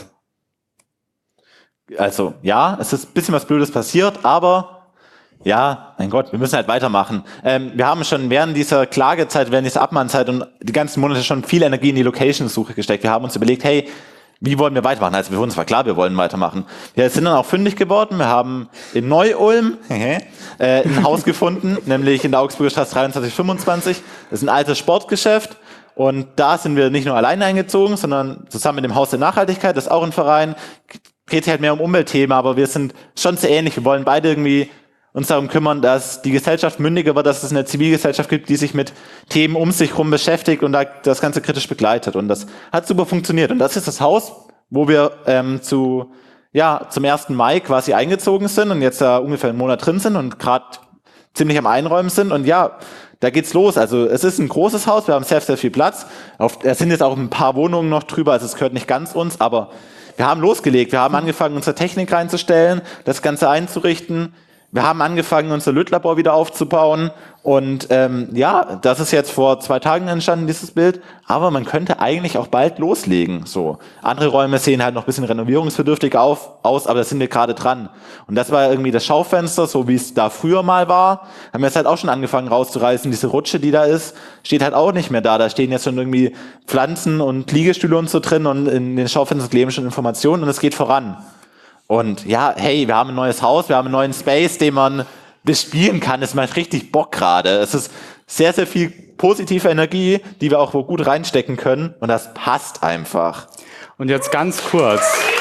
Also ja, es ist ein bisschen was Blödes passiert, aber ja, mein Gott, wir müssen halt weitermachen. Wir haben schon während dieser Klagezeit, während dieser Abmahnzeit und die ganzen Monate schon viel Energie in die Location-Suche gesteckt. Wir haben uns überlegt, hey, wie wollen wir weitermachen? Also für uns war klar, wir wollen weitermachen. Wir sind dann auch fündig geworden. Wir haben in Neu-Ulm ein Haus gefunden, nämlich in der Augsburger Straße 2325. Das ist ein altes Sportgeschäft. Und da sind wir nicht nur alleine eingezogen, sondern zusammen mit dem Haus der Nachhaltigkeit, das ist auch ein Verein, dreht sich halt mehr um Umweltthemen, aber wir sind schon sehr ähnlich. Wir wollen beide irgendwie uns darum kümmern, dass die Gesellschaft mündiger wird, dass es eine Zivilgesellschaft gibt, die sich mit Themen um sich herum beschäftigt und da das Ganze kritisch begleitet. Und das hat super funktioniert. Und das ist das Haus, wo wir zum 1. Mai quasi eingezogen sind und jetzt da ungefähr einen Monat drin sind und gerade ziemlich am Einräumen sind. Und ja, da geht's los. Also es ist ein großes Haus, wir haben sehr, sehr viel Platz. Es sind jetzt auch ein paar Wohnungen noch drüber, also es gehört nicht ganz uns, aber wir haben losgelegt. Wir haben angefangen, unsere Technik reinzustellen, das Ganze einzurichten. Wir haben angefangen, unser Lötlabor wieder aufzubauen und das ist jetzt vor 2 Tagen entstanden, dieses Bild, aber man könnte eigentlich auch bald loslegen. So, andere Räume sehen halt noch ein bisschen renovierungsbedürftig aus, aber da sind wir gerade dran. Und das war irgendwie das Schaufenster, so wie es da früher mal war, haben wir jetzt halt auch schon angefangen rauszureißen. Diese Rutsche, die da ist, steht halt auch nicht mehr da. Da stehen jetzt schon irgendwie Pflanzen und Liegestühle und so drin und in den Schaufenstern kleben schon Informationen und es geht voran. Und ja, hey, wir haben ein neues Haus, wir haben einen neuen Space, den man bespielen kann. Es macht richtig Bock gerade. Es ist sehr, sehr viel positive Energie, die wir auch wo gut reinstecken können. Und das passt einfach. Und jetzt ganz kurz.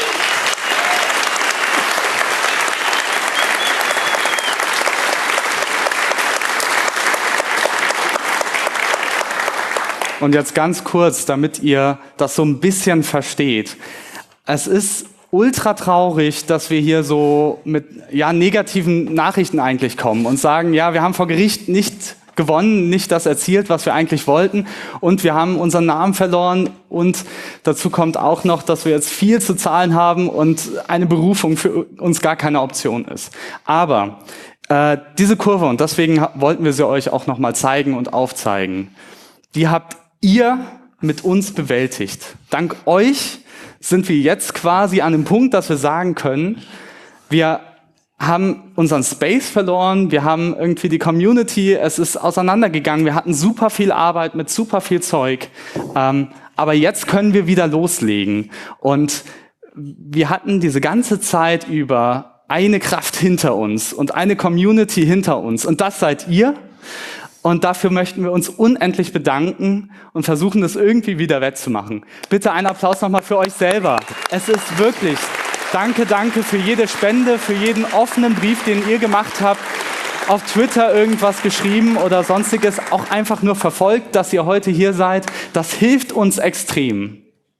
Und jetzt ganz kurz, damit ihr das so ein bisschen versteht. Es ist ultra traurig, dass wir hier so mit negativen Nachrichten eigentlich kommen und sagen, ja, wir haben vor Gericht nicht gewonnen, nicht das erzielt, was wir eigentlich wollten und wir haben unseren Namen verloren und dazu kommt auch noch, dass wir jetzt viel zu zahlen haben und eine Berufung für uns gar keine Option ist. Aber diese Kurve, und deswegen wollten wir sie euch auch nochmal zeigen und aufzeigen, die habt ihr mit uns bewältigt. Dank euch sind wir jetzt quasi an dem Punkt, dass wir sagen können, wir haben unseren Space verloren, wir haben irgendwie die Community, es ist auseinandergegangen, wir hatten super viel Arbeit mit super viel Zeug, aber jetzt können wir wieder loslegen. Und wir hatten diese ganze Zeit über eine Kraft hinter uns und eine Community hinter uns und das seid ihr. Und dafür möchten wir uns unendlich bedanken und versuchen, das irgendwie wieder wettzumachen. Bitte einen Applaus nochmal für euch selber. Es ist wirklich, danke für jede Spende, für jeden offenen Brief, den ihr gemacht habt, auf Twitter irgendwas geschrieben oder sonstiges, auch einfach nur verfolgt, dass ihr heute hier seid. Das hilft uns extrem.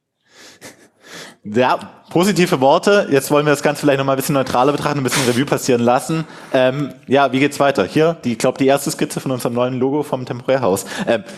Ja, positive Worte. Jetzt wollen wir das Ganze vielleicht noch mal ein bisschen neutraler betrachten, ein bisschen Revue passieren lassen. Wie geht's weiter? Hier, die erste Skizze von unserem neuen Logo vom Temporärhaus.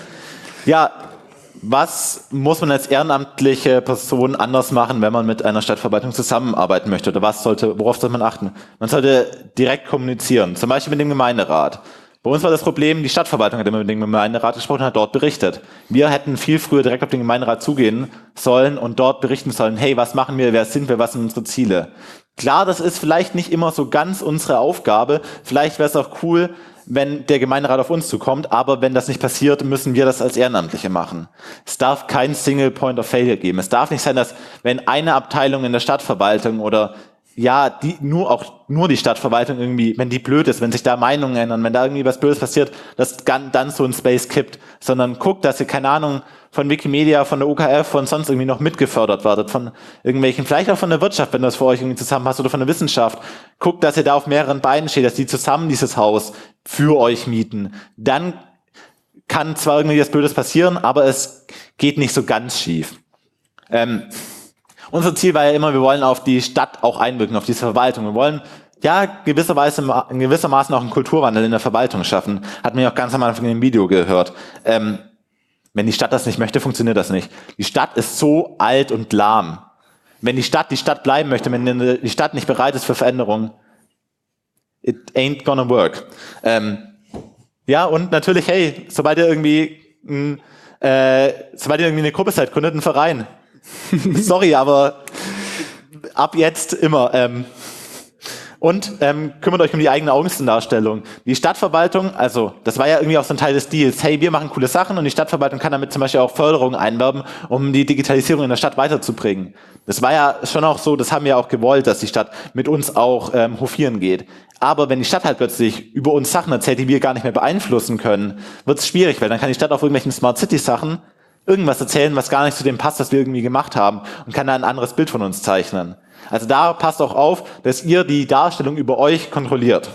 Was muss man als ehrenamtliche Person anders machen, wenn man mit einer Stadtverwaltung zusammenarbeiten möchte? Oder worauf sollte man achten? Man sollte direkt kommunizieren, zum Beispiel mit dem Gemeinderat. Bei uns war das Problem, die Stadtverwaltung hat immer mit dem Gemeinderat gesprochen und hat dort berichtet. Wir hätten viel früher direkt auf den Gemeinderat zugehen sollen und dort berichten sollen, hey, was machen wir, wer sind wir, was sind unsere Ziele? Klar, das ist vielleicht nicht immer so ganz unsere Aufgabe. Vielleicht wäre es auch cool, wenn der Gemeinderat auf uns zukommt, aber wenn das nicht passiert, müssen wir das als Ehrenamtliche machen. Es darf kein Single Point of Failure geben. Es darf nicht sein, dass wenn eine Abteilung in der Stadtverwaltung oder nur die Stadtverwaltung irgendwie, wenn die blöd ist, wenn sich da Meinungen ändern, wenn da irgendwie was Blödes passiert, dass dann so ein Space kippt, sondern guckt, dass ihr, keine Ahnung, von Wikimedia, von der UKF, von sonst irgendwie noch mitgefördert werdet, von irgendwelchen, vielleicht auch von der Wirtschaft, wenn das für euch irgendwie zusammenpasst, oder von der Wissenschaft. Guckt, dass ihr da auf mehreren Beinen steht, dass die zusammen dieses Haus für euch mieten. Dann kann zwar irgendwie was Blödes passieren, aber es geht nicht so ganz schief. Unser Ziel war ja immer, wir wollen auf die Stadt auch einwirken, auf diese Verwaltung. Wir wollen ja gewissermaßen auch einen Kulturwandel in der Verwaltung schaffen. Hat man ja auch ganz am Anfang in dem Video gehört. Wenn die Stadt das nicht möchte, funktioniert das nicht. Die Stadt ist so alt und lahm. Wenn die Stadt bleiben möchte, wenn die Stadt nicht bereit ist für Veränderung, it ain't gonna work. Ja, und natürlich, hey, sobald ihr irgendwie eine Gruppe seid, gründet einen Verein. Sorry, aber ab jetzt immer. Kümmert euch um die eigene Außendarstellung. Die Stadtverwaltung, also das war ja irgendwie auch so ein Teil des Deals. Hey, wir machen coole Sachen und die Stadtverwaltung kann damit zum Beispiel auch Förderungen einwerben, um die Digitalisierung in der Stadt weiterzubringen. Das war ja schon auch so, das haben wir auch gewollt, dass die Stadt mit uns auch hofieren geht. Aber wenn die Stadt halt plötzlich über uns Sachen erzählt, die wir gar nicht mehr beeinflussen können, wird es schwierig, weil dann kann die Stadt auf irgendwelchen Smart City Sachen irgendwas erzählen, was gar nicht zu dem passt, was wir irgendwie gemacht haben, und kann da ein anderes Bild von uns zeichnen. Also da passt auch auf, dass ihr die Darstellung über euch kontrolliert.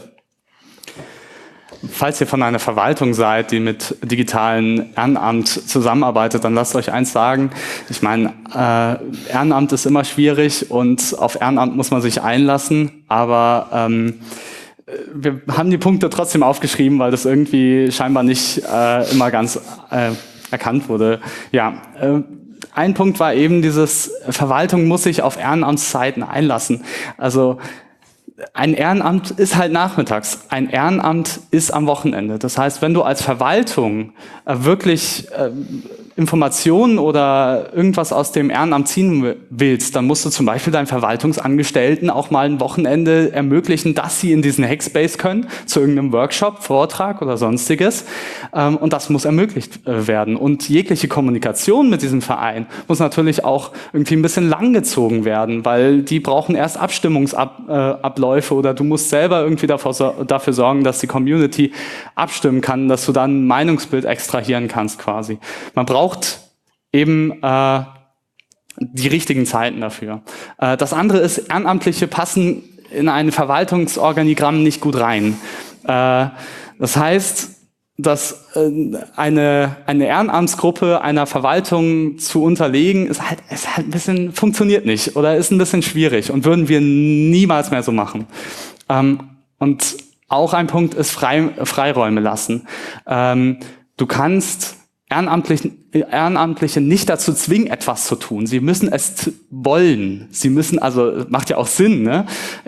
Falls ihr von einer Verwaltung seid, die mit digitalen Ehrenamt zusammenarbeitet, dann lasst euch eins sagen. Ich meine, Ehrenamt ist immer schwierig und auf Ehrenamt muss man sich einlassen, aber wir haben die Punkte trotzdem aufgeschrieben, weil das irgendwie scheinbar nicht immer ganz erkannt wurde. Ja, ein Punkt war eben dieses, Verwaltung muss sich auf Ehrenamtszeiten einlassen. Also ein Ehrenamt ist halt nachmittags, ein Ehrenamt ist am Wochenende. Das heißt, wenn du als Verwaltung wirklich Informationen oder irgendwas aus dem Ehrenamt ziehen willst, dann musst du zum Beispiel deinen Verwaltungsangestellten auch mal ein Wochenende ermöglichen, dass sie in diesen Hackspace können, zu irgendeinem Workshop, Vortrag oder sonstiges. Und das muss ermöglicht werden. Und jegliche Kommunikation mit diesem Verein muss natürlich auch irgendwie ein bisschen langgezogen werden, weil die brauchen erst Abstimmungsabläufe oder du musst selber irgendwie dafür sorgen, dass die Community abstimmen kann, dass du dann ein Meinungsbild extrahieren kannst quasi. Man braucht eben die richtigen Zeiten dafür. Das andere ist, Ehrenamtliche passen in ein Verwaltungsorganigramm nicht gut rein. Das heißt, dass eine Ehrenamtsgruppe einer Verwaltung zu unterlegen, ist halt ein bisschen, funktioniert nicht oder ist ein bisschen schwierig und würden wir niemals mehr so machen. Und auch ein Punkt ist Freiräume lassen. Du kannst Ehrenamtliche nicht dazu zwingen, etwas zu tun. Sie müssen es wollen. Sie müssen, also macht ja auch Sinn, ne?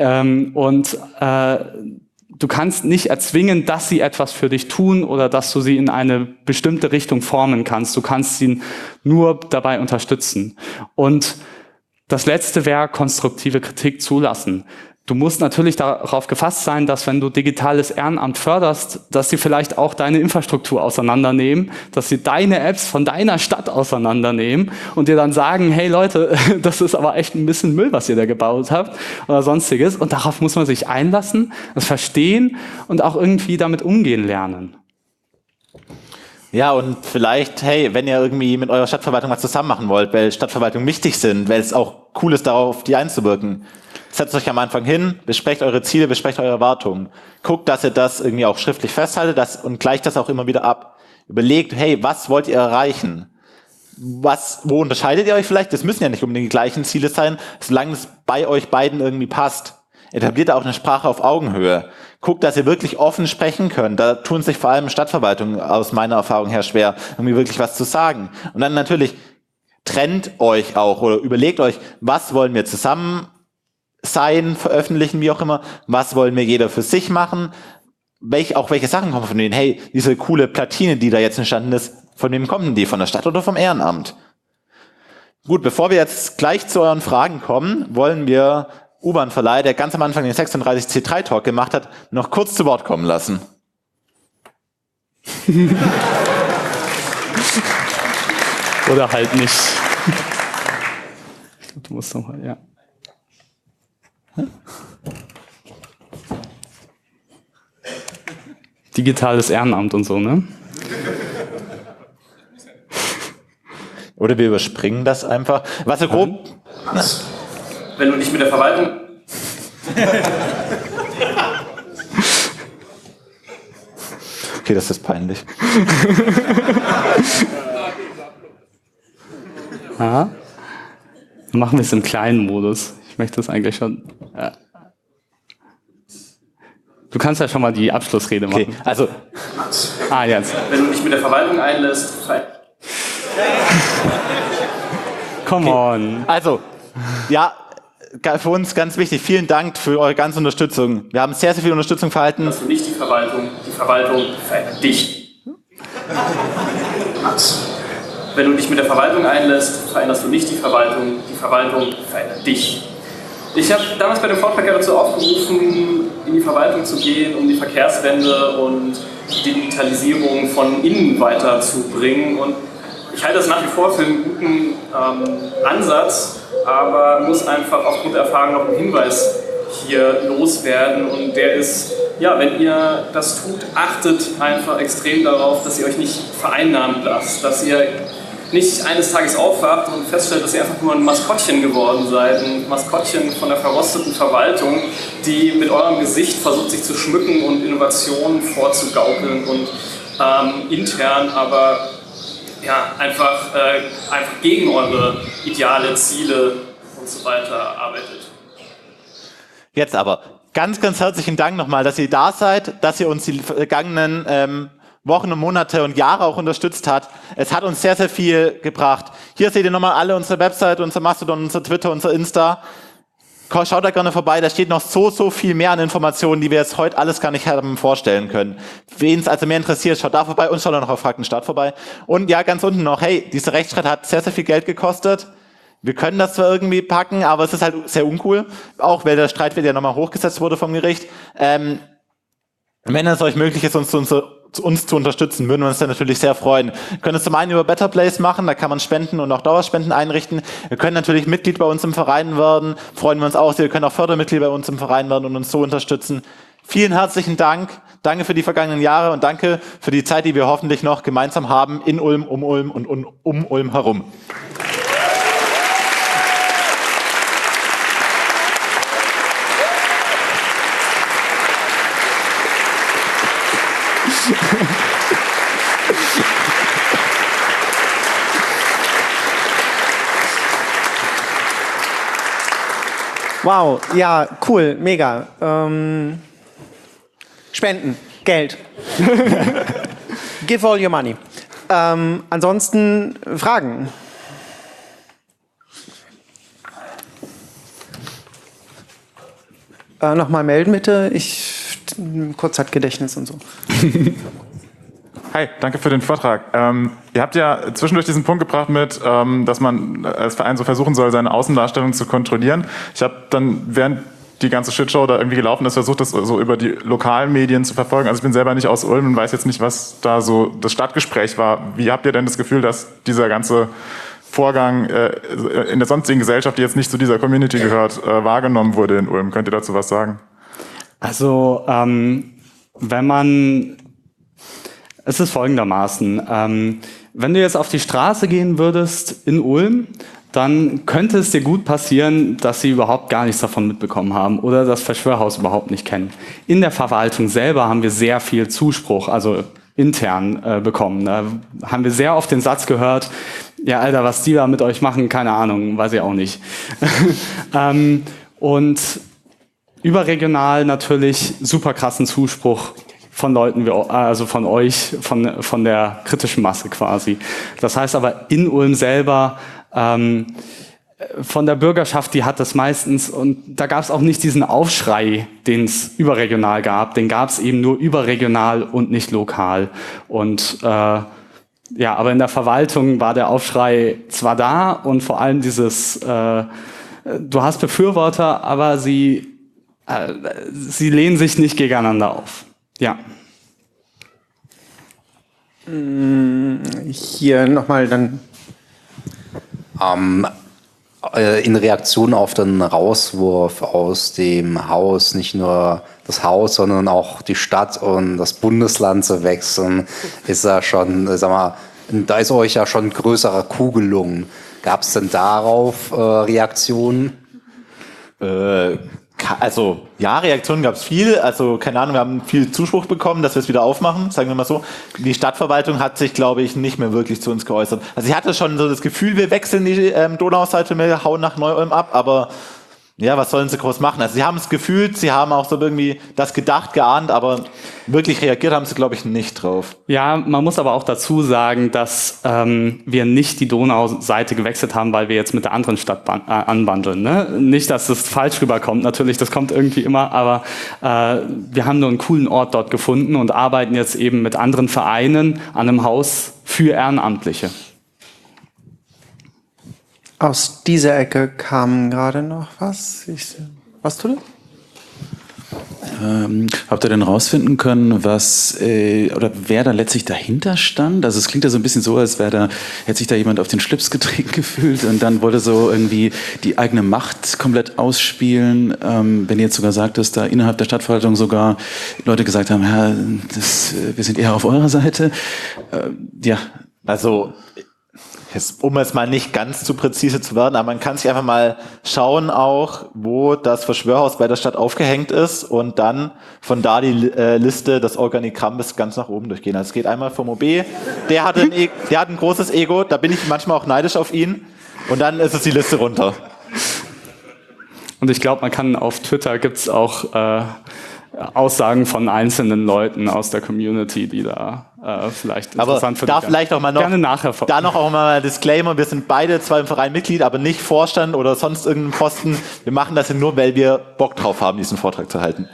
Du kannst nicht erzwingen, dass sie etwas für dich tun oder dass du sie in eine bestimmte Richtung formen kannst. Du kannst sie nur dabei unterstützen. Und das Letzte wäre konstruktive Kritik zulassen. Du musst natürlich darauf gefasst sein, dass wenn du digitales Ehrenamt förderst, dass sie vielleicht auch deine Infrastruktur auseinandernehmen, dass sie deine Apps von deiner Stadt auseinandernehmen und dir dann sagen, hey Leute, das ist aber echt ein bisschen Müll, was ihr da gebaut habt oder sonstiges. Und darauf muss man sich einlassen, das verstehen und auch irgendwie damit umgehen lernen. Ja, und vielleicht, hey, wenn ihr irgendwie mit eurer Stadtverwaltung was zusammen machen wollt, weil Stadtverwaltungen wichtig sind, weil es auch cool ist, darauf die einzuwirken, setzt euch am Anfang hin, besprecht eure Ziele, besprecht eure Erwartungen. Guckt, dass ihr das irgendwie auch schriftlich festhaltet und gleicht das auch immer wieder ab. Überlegt, hey, was wollt ihr erreichen? Wo unterscheidet ihr euch vielleicht? Das müssen ja nicht unbedingt die gleichen Ziele sein, solange es bei euch beiden irgendwie passt. Etabliert auch eine Sprache auf Augenhöhe. Guckt, dass ihr wirklich offen sprechen könnt. Da tun sich vor allem Stadtverwaltungen aus meiner Erfahrung her schwer, irgendwie wirklich was zu sagen. Und dann natürlich trennt euch auch oder überlegt euch, was wollen wir zusammen sein, veröffentlichen, wie auch immer, was wollen wir jeder für sich machen, welche Sachen kommen von denen, hey, diese coole Platine, die da jetzt entstanden ist, von wem kommen die, von der Stadt oder vom Ehrenamt? Gut, bevor wir jetzt gleich zu euren Fragen kommen, wollen wir U-Bahn-Verleih, der ganz am Anfang den 36C3-Talk gemacht hat, noch kurz zu Wort kommen lassen. Oder halt nicht. Du musst nochmal, ja. Digitales Ehrenamt und so, ne? Oder wir überspringen das einfach. Was so grob... Wenn du dich mit der Verwaltung... Okay, das ist peinlich. Aha. Dann machen wir es im kleinen Modus. Ich möchte das eigentlich schon... Ja. Du kannst ja schon mal die Abschlussrede machen. Okay, also... Jetzt. Wenn du dich mit der Verwaltung einlässt... Come on. Also, ja, für uns ganz wichtig, vielen Dank für eure ganze Unterstützung. Wir haben sehr, sehr viel Unterstützung verhalten. Also nicht die Verwaltung verändert dich. Wenn du dich mit der Verwaltung einlässt, veränderst du nicht die Verwaltung verändert dich. Ich habe damals bei dem Vortrag dazu aufgerufen, in die Verwaltung zu gehen, um die Verkehrswende und die Digitalisierung von innen weiterzubringen. Und ich halte das nach wie vor für einen guten Ansatz, aber muss einfach aufgrund der Erfahrung noch einen Hinweis hier loswerden. Und der ist, ja, wenn ihr das tut, achtet einfach extrem darauf, dass ihr euch nicht vereinnahmen lasst, dass ihr nicht eines Tages aufwacht und feststellt, dass ihr einfach nur ein Maskottchen geworden seid, ein Maskottchen von der verrosteten Verwaltung, die mit eurem Gesicht versucht, sich zu schmücken und Innovationen vorzugaukeln und intern aber ja, einfach gegen eure Ideale, Ziele und so weiter arbeitet. Jetzt aber ganz, ganz herzlichen Dank nochmal, dass ihr da seid, dass ihr uns die vergangenen Wochen und Monate und Jahre auch unterstützt hat. Es hat uns sehr, sehr viel gebracht. Hier seht ihr nochmal alle unsere Website, unser Mastodon, unser Twitter, unser Insta. Schaut da gerne vorbei, da steht noch so viel mehr an Informationen, die wir jetzt heute alles gar nicht haben vorstellen können. Wen es also mehr interessiert, schaut da vorbei und schaut auch noch auf Faktenstart vorbei. Und ja, ganz unten noch, hey, dieser Rechtsstreit hat sehr, sehr viel Geld gekostet. Wir können das zwar irgendwie packen, aber es ist halt sehr uncool. Auch weil der Streit wird ja nochmal hochgesetzt wurde vom Gericht. Wenn es euch möglich ist, uns zu unterstützen, würden wir uns dann natürlich sehr freuen. Wir können es zum einen über Better Place machen, da kann man Spenden und auch Dauerspenden einrichten. Wir können natürlich Mitglied bei uns im Verein werden, freuen wir uns auch. Wir können auch Fördermitglied bei uns im Verein werden und uns so unterstützen. Vielen herzlichen Dank. Danke für die vergangenen Jahre und danke für die Zeit, die wir hoffentlich noch gemeinsam haben in Ulm, um Ulm und um Ulm herum. Wow, ja, cool, mega. Spenden, Geld. Give all your money. Ansonsten Fragen. Nochmal melden bitte. Kurzzeitgedächtnis und so. Hi, danke für den Vortrag. Ihr habt ja zwischendurch diesen Punkt gebracht mit, dass man als Verein so versuchen soll, seine Außendarstellung zu kontrollieren. Ich habe dann, während die ganze Shitshow da irgendwie gelaufen ist, versucht, das so über die lokalen Medien zu verfolgen. Also ich bin selber nicht aus Ulm und weiß jetzt nicht, was da so das Stadtgespräch war. Wie habt ihr denn das Gefühl, dass dieser ganze Vorgang in der sonstigen Gesellschaft, die jetzt nicht zu dieser Community gehört, wahrgenommen wurde in Ulm? Könnt ihr dazu was sagen? Also, es ist folgendermaßen, wenn du jetzt auf die Straße gehen würdest in Ulm, dann könnte es dir gut passieren, dass sie überhaupt gar nichts davon mitbekommen haben oder das Verschwörhaus überhaupt nicht kennen. In der Verwaltung selber haben wir sehr viel Zuspruch, also intern bekommen. Da haben wir sehr oft den Satz gehört, ja Alter, was die da mit euch machen, keine Ahnung, weiß ich auch nicht. Und überregional natürlich super krassen Zuspruch von Leuten, also von euch, von der kritischen Masse quasi. Das heißt aber in Ulm selber, von der Bürgerschaft, die hat das meistens, und da gab es auch nicht diesen Aufschrei, den es überregional gab, den gab es eben nur überregional und nicht lokal. Und ja, aber in der Verwaltung war der Aufschrei zwar da und vor allem dieses, du hast Befürworter, aber sie lehnen sich nicht gegeneinander auf. Ja. Hier nochmal dann. In Reaktion auf den Rauswurf aus dem Haus, nicht nur das Haus, sondern auch die Stadt und das Bundesland zu wechseln, ist da schon, sag mal, Da ist euch ja schon ein größerer Coup gelungen. Gab es denn darauf Reaktionen? Also, ja, Reaktionen gab es viel. Also, keine Ahnung, wir haben viel Zuspruch bekommen, dass wir es wieder aufmachen, sagen wir mal so. Die Stadtverwaltung hat sich, glaube ich, nicht mehr wirklich zu uns geäußert. Also, ich hatte schon so das Gefühl, wir wechseln die Donauseite, wir hauen nach Neu-Ulm ab, aber ja, was sollen sie groß machen? Also, sie haben es gefühlt, sie haben auch so irgendwie das gedacht, geahnt, aber wirklich reagiert haben sie, glaube ich, nicht drauf. Ja, man muss aber auch dazu sagen, dass wir nicht die Donauseite gewechselt haben, weil wir jetzt mit der anderen Stadt anbandeln. Ne? Nicht, dass das falsch rüberkommt, natürlich, das kommt irgendwie immer, aber wir haben nur einen coolen Ort dort gefunden und arbeiten jetzt eben mit anderen Vereinen an einem Haus für Ehrenamtliche. Aus dieser Ecke kam gerade noch was. Was tut ihr? Habt ihr denn rausfinden können, was oder wer da letztlich dahinter stand? Also es klingt ja so ein bisschen so, als hätte sich da jemand auf den Schlips getreten gefühlt und dann wollte so irgendwie die eigene Macht komplett ausspielen. Wenn ihr jetzt sogar sagt, dass da innerhalb der Stadtverwaltung sogar Leute gesagt haben, ja, wir sind eher auf eurer Seite. Ja. Also, um es mal nicht ganz zu präzise zu werden, aber man kann sich einfach mal schauen auch, wo das Verschwörhaus bei der Stadt aufgehängt ist und dann von da die Liste, das Organigramm bis ganz nach oben durchgehen. Also es geht einmal vom OB, der hat ein großes Ego, da bin ich manchmal auch neidisch auf ihn und dann ist es die Liste runter. Und ich glaube, man kann auf Twitter gibt's auch Aussagen von einzelnen Leuten aus der Community, die da vielleicht interessant aber da vielleicht auch mal noch gerne nachher. Da noch auch mal ein Disclaimer, wir sind beide zwar im Verein Mitglied, aber nicht Vorstand oder sonst irgendeinen Posten. Wir machen das ja nur, weil wir Bock drauf haben, diesen Vortrag zu halten.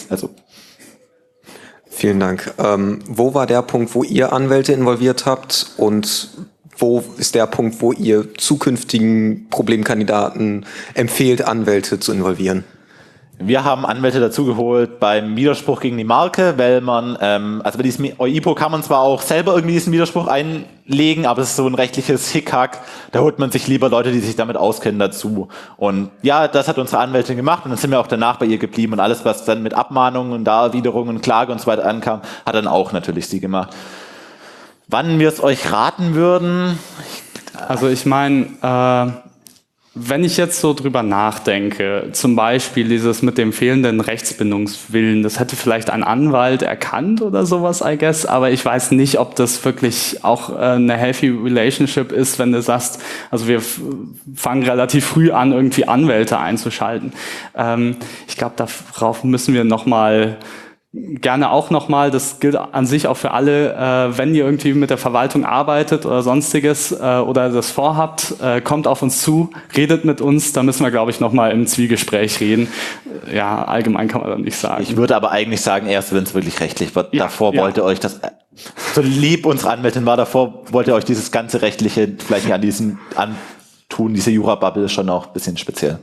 Vielen Dank. Wo war der Punkt, wo ihr Anwälte involviert habt und wo ist der Punkt, wo ihr zukünftigen Problemkandidaten empfehlt, Anwälte zu involvieren? Wir haben Anwälte dazugeholt beim Widerspruch gegen die Marke, weil man, also bei diesem EUIPO kann man zwar auch selber irgendwie diesen Widerspruch einlegen, aber es ist so ein rechtliches Hickhack, da holt man sich lieber Leute, die sich damit auskennen, dazu. Und ja, das hat unsere Anwältin gemacht und dann sind wir auch danach bei ihr geblieben und alles, was dann mit Abmahnungen und Darwiderungen und Klage und so weiter ankam, hat dann auch natürlich sie gemacht. Wann wir es euch raten würden? Also ich meine, wenn ich jetzt so drüber nachdenke, zum Beispiel dieses mit dem fehlenden Rechtsbindungswillen, das hätte vielleicht ein Anwalt erkannt oder sowas, I guess, aber ich weiß nicht, ob das wirklich auch eine healthy relationship ist, wenn du sagst, also wir fangen relativ früh an, irgendwie Anwälte einzuschalten. Ich glaube, darauf müssen wir gerne auch nochmal, das gilt an sich auch für alle, wenn ihr irgendwie mit der Verwaltung arbeitet oder sonstiges oder das vorhabt, kommt auf uns zu, redet mit uns, da müssen wir, glaube ich, nochmal im Zwiegespräch reden. Ja, allgemein kann man dann nicht sagen. Ich würde aber eigentlich sagen, erst wenn es wirklich rechtlich wird. Ja, davor wollt ihr euch das, so lieb unsere Anwältin war, davor wollt ihr euch dieses ganze Rechtliche vielleicht nicht antun, diese Jura-Bubble ist schon auch ein bisschen speziell.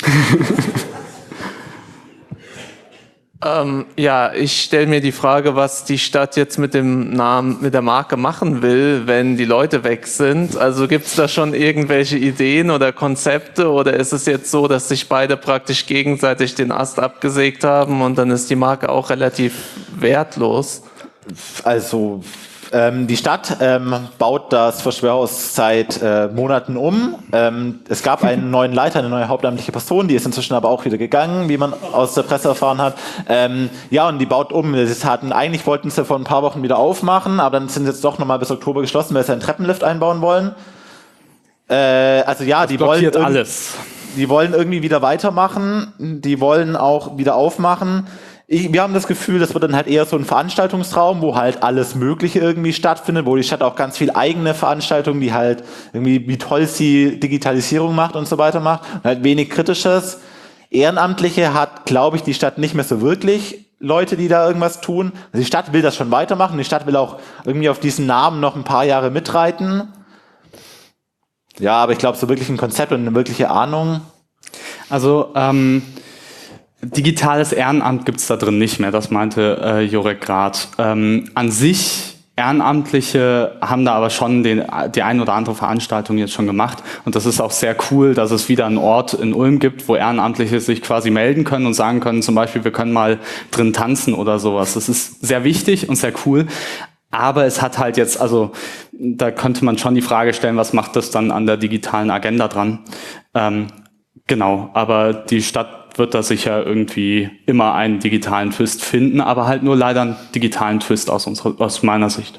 Ja, ich stelle mir die Frage, was die Stadt jetzt mit dem Namen, mit der Marke machen will, wenn die Leute weg sind. Also gibt es da schon irgendwelche Ideen oder Konzepte oder ist es jetzt so, dass sich beide praktisch gegenseitig den Ast abgesägt haben und dann ist die Marke auch relativ wertlos? Also die Stadt baut das Verschwörhaus seit Monaten um. Es gab einen neuen Leiter, eine neue hauptamtliche Person, die ist inzwischen aber auch wieder gegangen, wie man aus der Presse erfahren hat. Ja, und die baut um. Eigentlich wollten sie vor ein paar Wochen wieder aufmachen, aber dann sind sie jetzt doch nochmal bis Oktober geschlossen, weil sie einen Treppenlift einbauen wollen. Also ja, die wollen alles. Die wollen irgendwie wieder weitermachen. Die wollen auch wieder aufmachen. Wir haben das Gefühl, das wird dann halt eher so ein Veranstaltungsraum, wo halt alles Mögliche irgendwie stattfindet, wo die Stadt auch ganz viel eigene Veranstaltungen, die halt irgendwie, wie toll sie Digitalisierung macht und so weiter macht, und halt wenig Kritisches. Ehrenamtliche hat, glaube ich, die Stadt nicht mehr so wirklich Leute, die da irgendwas tun. Also die Stadt will das schon weitermachen, die Stadt will auch irgendwie auf diesen Namen noch ein paar Jahre mitreiten. Ja, aber ich glaube, so wirklich ein Konzept und eine wirkliche Ahnung. Also, digitales Ehrenamt gibt's da drin nicht mehr, das meinte Jurek gerade. An sich, Ehrenamtliche haben da aber schon die ein oder andere Veranstaltung jetzt schon gemacht und das ist auch sehr cool, dass es wieder einen Ort in Ulm gibt, wo Ehrenamtliche sich quasi melden können und sagen können, zum Beispiel, wir können mal drin tanzen oder sowas. Das ist sehr wichtig und sehr cool. Aber es hat halt jetzt, also da könnte man schon die Frage stellen, was macht das dann an der digitalen Agenda dran? Genau, aber die Stadt wird da sicher irgendwie immer einen digitalen Twist finden, aber halt nur leider einen digitalen Twist aus meiner Sicht.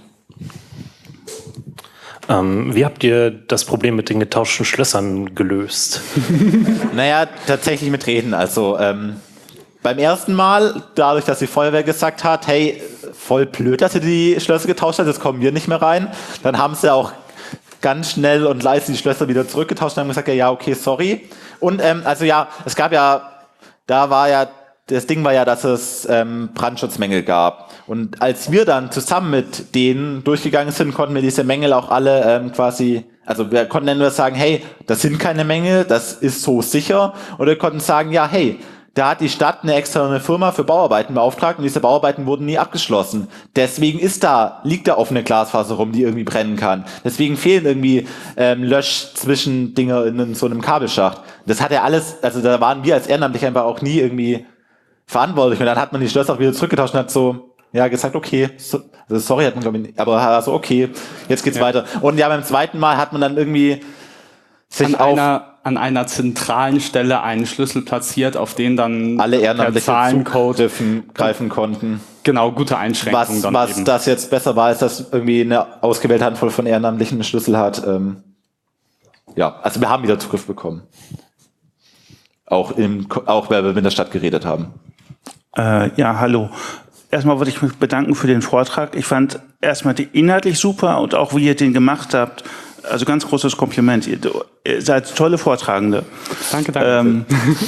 Wie habt ihr das Problem mit den getauschten Schlössern gelöst? Naja, tatsächlich mit Reden. Also beim ersten Mal, dadurch, dass die Feuerwehr gesagt hat, hey, voll blöd, dass ihr die Schlösser getauscht habt, jetzt kommen wir nicht mehr rein. Dann haben sie auch ganz schnell und leise die Schlösser wieder zurückgetauscht und haben gesagt, ja, okay, sorry. Und also ja, es gab ja, das Ding war ja, dass es Brandschutzmängel gab. Und als wir dann zusammen mit denen durchgegangen sind, konnten wir diese Mängel auch alle quasi, also wir konnten dann nur sagen, hey, das sind keine Mängel, das ist so sicher. Oder wir konnten sagen, ja, hey, da hat die Stadt eine externe Firma für Bauarbeiten beauftragt und diese Bauarbeiten wurden nie abgeschlossen. Deswegen liegt da offene Glasfaser rum, die irgendwie brennen kann. Deswegen fehlen irgendwie Lösch-Zwischendinger in so einem Kabelschacht. Das hat ja alles, also da waren wir als Ehrenamtliche einfach auch nie irgendwie verantwortlich. Und dann hat man die Schlösser auch wieder zurückgetauscht und hat so, ja, gesagt, okay, also sorry, hat man glaube ich nicht, aber also okay, jetzt geht's weiter. Und ja, beim zweiten Mal hat man dann irgendwie sich an einer zentralen Stelle einen Schlüssel platziert, auf den dann alle Ehrenamtliche Zahlencode greifen konnten. Genau, gute Einschränkungen. Was das jetzt besser war, ist, dass irgendwie eine ausgewählte Handvoll von Ehrenamtlichen einen Schlüssel hat. Ja, also wir haben wieder Zugriff bekommen. Auch weil wir mit der Stadt geredet haben. Ja, hallo. Erstmal wollte ich mich bedanken für den Vortrag. Ich fand erstmal die inhaltlich super und auch wie ihr den gemacht habt. Also ganz großes Kompliment. Ihr seid tolle Vortragende. Danke.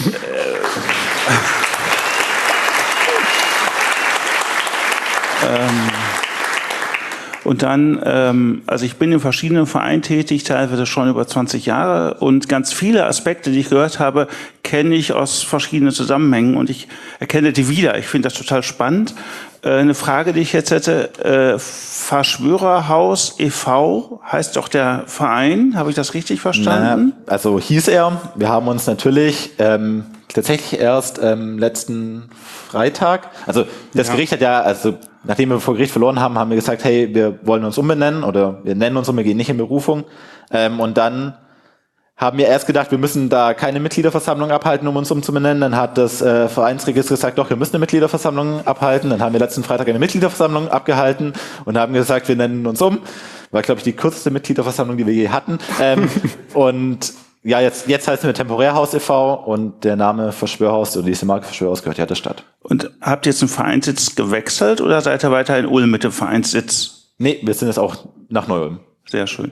Und dann, also ich bin in verschiedenen Vereinen tätig, teilweise schon über 20 Jahre und ganz viele Aspekte, die ich gehört habe, kenne ich aus verschiedenen Zusammenhängen und ich erkenne die wieder. Ich finde das total spannend. Eine Frage, die ich jetzt hätte, Verschwörerhaus e.V. heißt doch der Verein, habe ich das richtig verstanden? Naja, also hieß er. Wir haben uns natürlich tatsächlich erst letzten Freitag, also das Gericht hat ja, also nachdem wir vor Gericht verloren haben, haben wir gesagt, hey, wir wollen uns umbenennen oder wir nennen uns um, wir gehen nicht in Berufung. Und dann haben wir erst gedacht, wir müssen da keine Mitgliederversammlung abhalten, um uns umzubenennen. Dann hat das Vereinsregister gesagt, doch, wir müssen eine Mitgliederversammlung abhalten. Dann haben wir letzten Freitag eine Mitgliederversammlung abgehalten und haben gesagt, wir nennen uns um. War, glaube ich, die kürzeste Mitgliederversammlung, die wir je hatten. Und ja, jetzt heißen wir Temporärhaus e.V. und der Name Verschwörhaus oder diese Marke Verschwörhaus gehört ja der Stadt. Und habt ihr jetzt einen Vereinssitz gewechselt oder seid ihr weiter in Ulm mit dem Vereinssitz? Nee, wir sind jetzt auch nach Neu-Ulm. Sehr schön.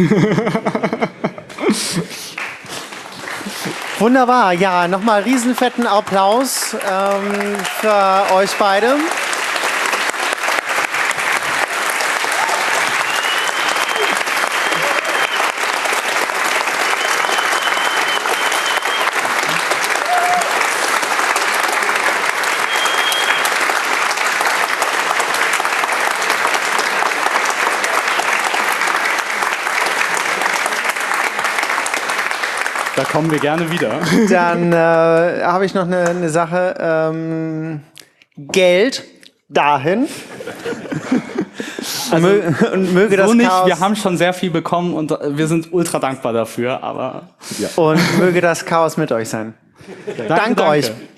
Wunderbar, ja, nochmal riesenfetten Applaus für euch beide. Da kommen wir gerne wieder. Dann habe ich noch eine Sache. Geld dahin. Also, und möge das so nicht, Chaos, wir haben schon sehr viel bekommen und wir sind ultra dankbar dafür, aber und möge das Chaos mit euch sein. Danke euch.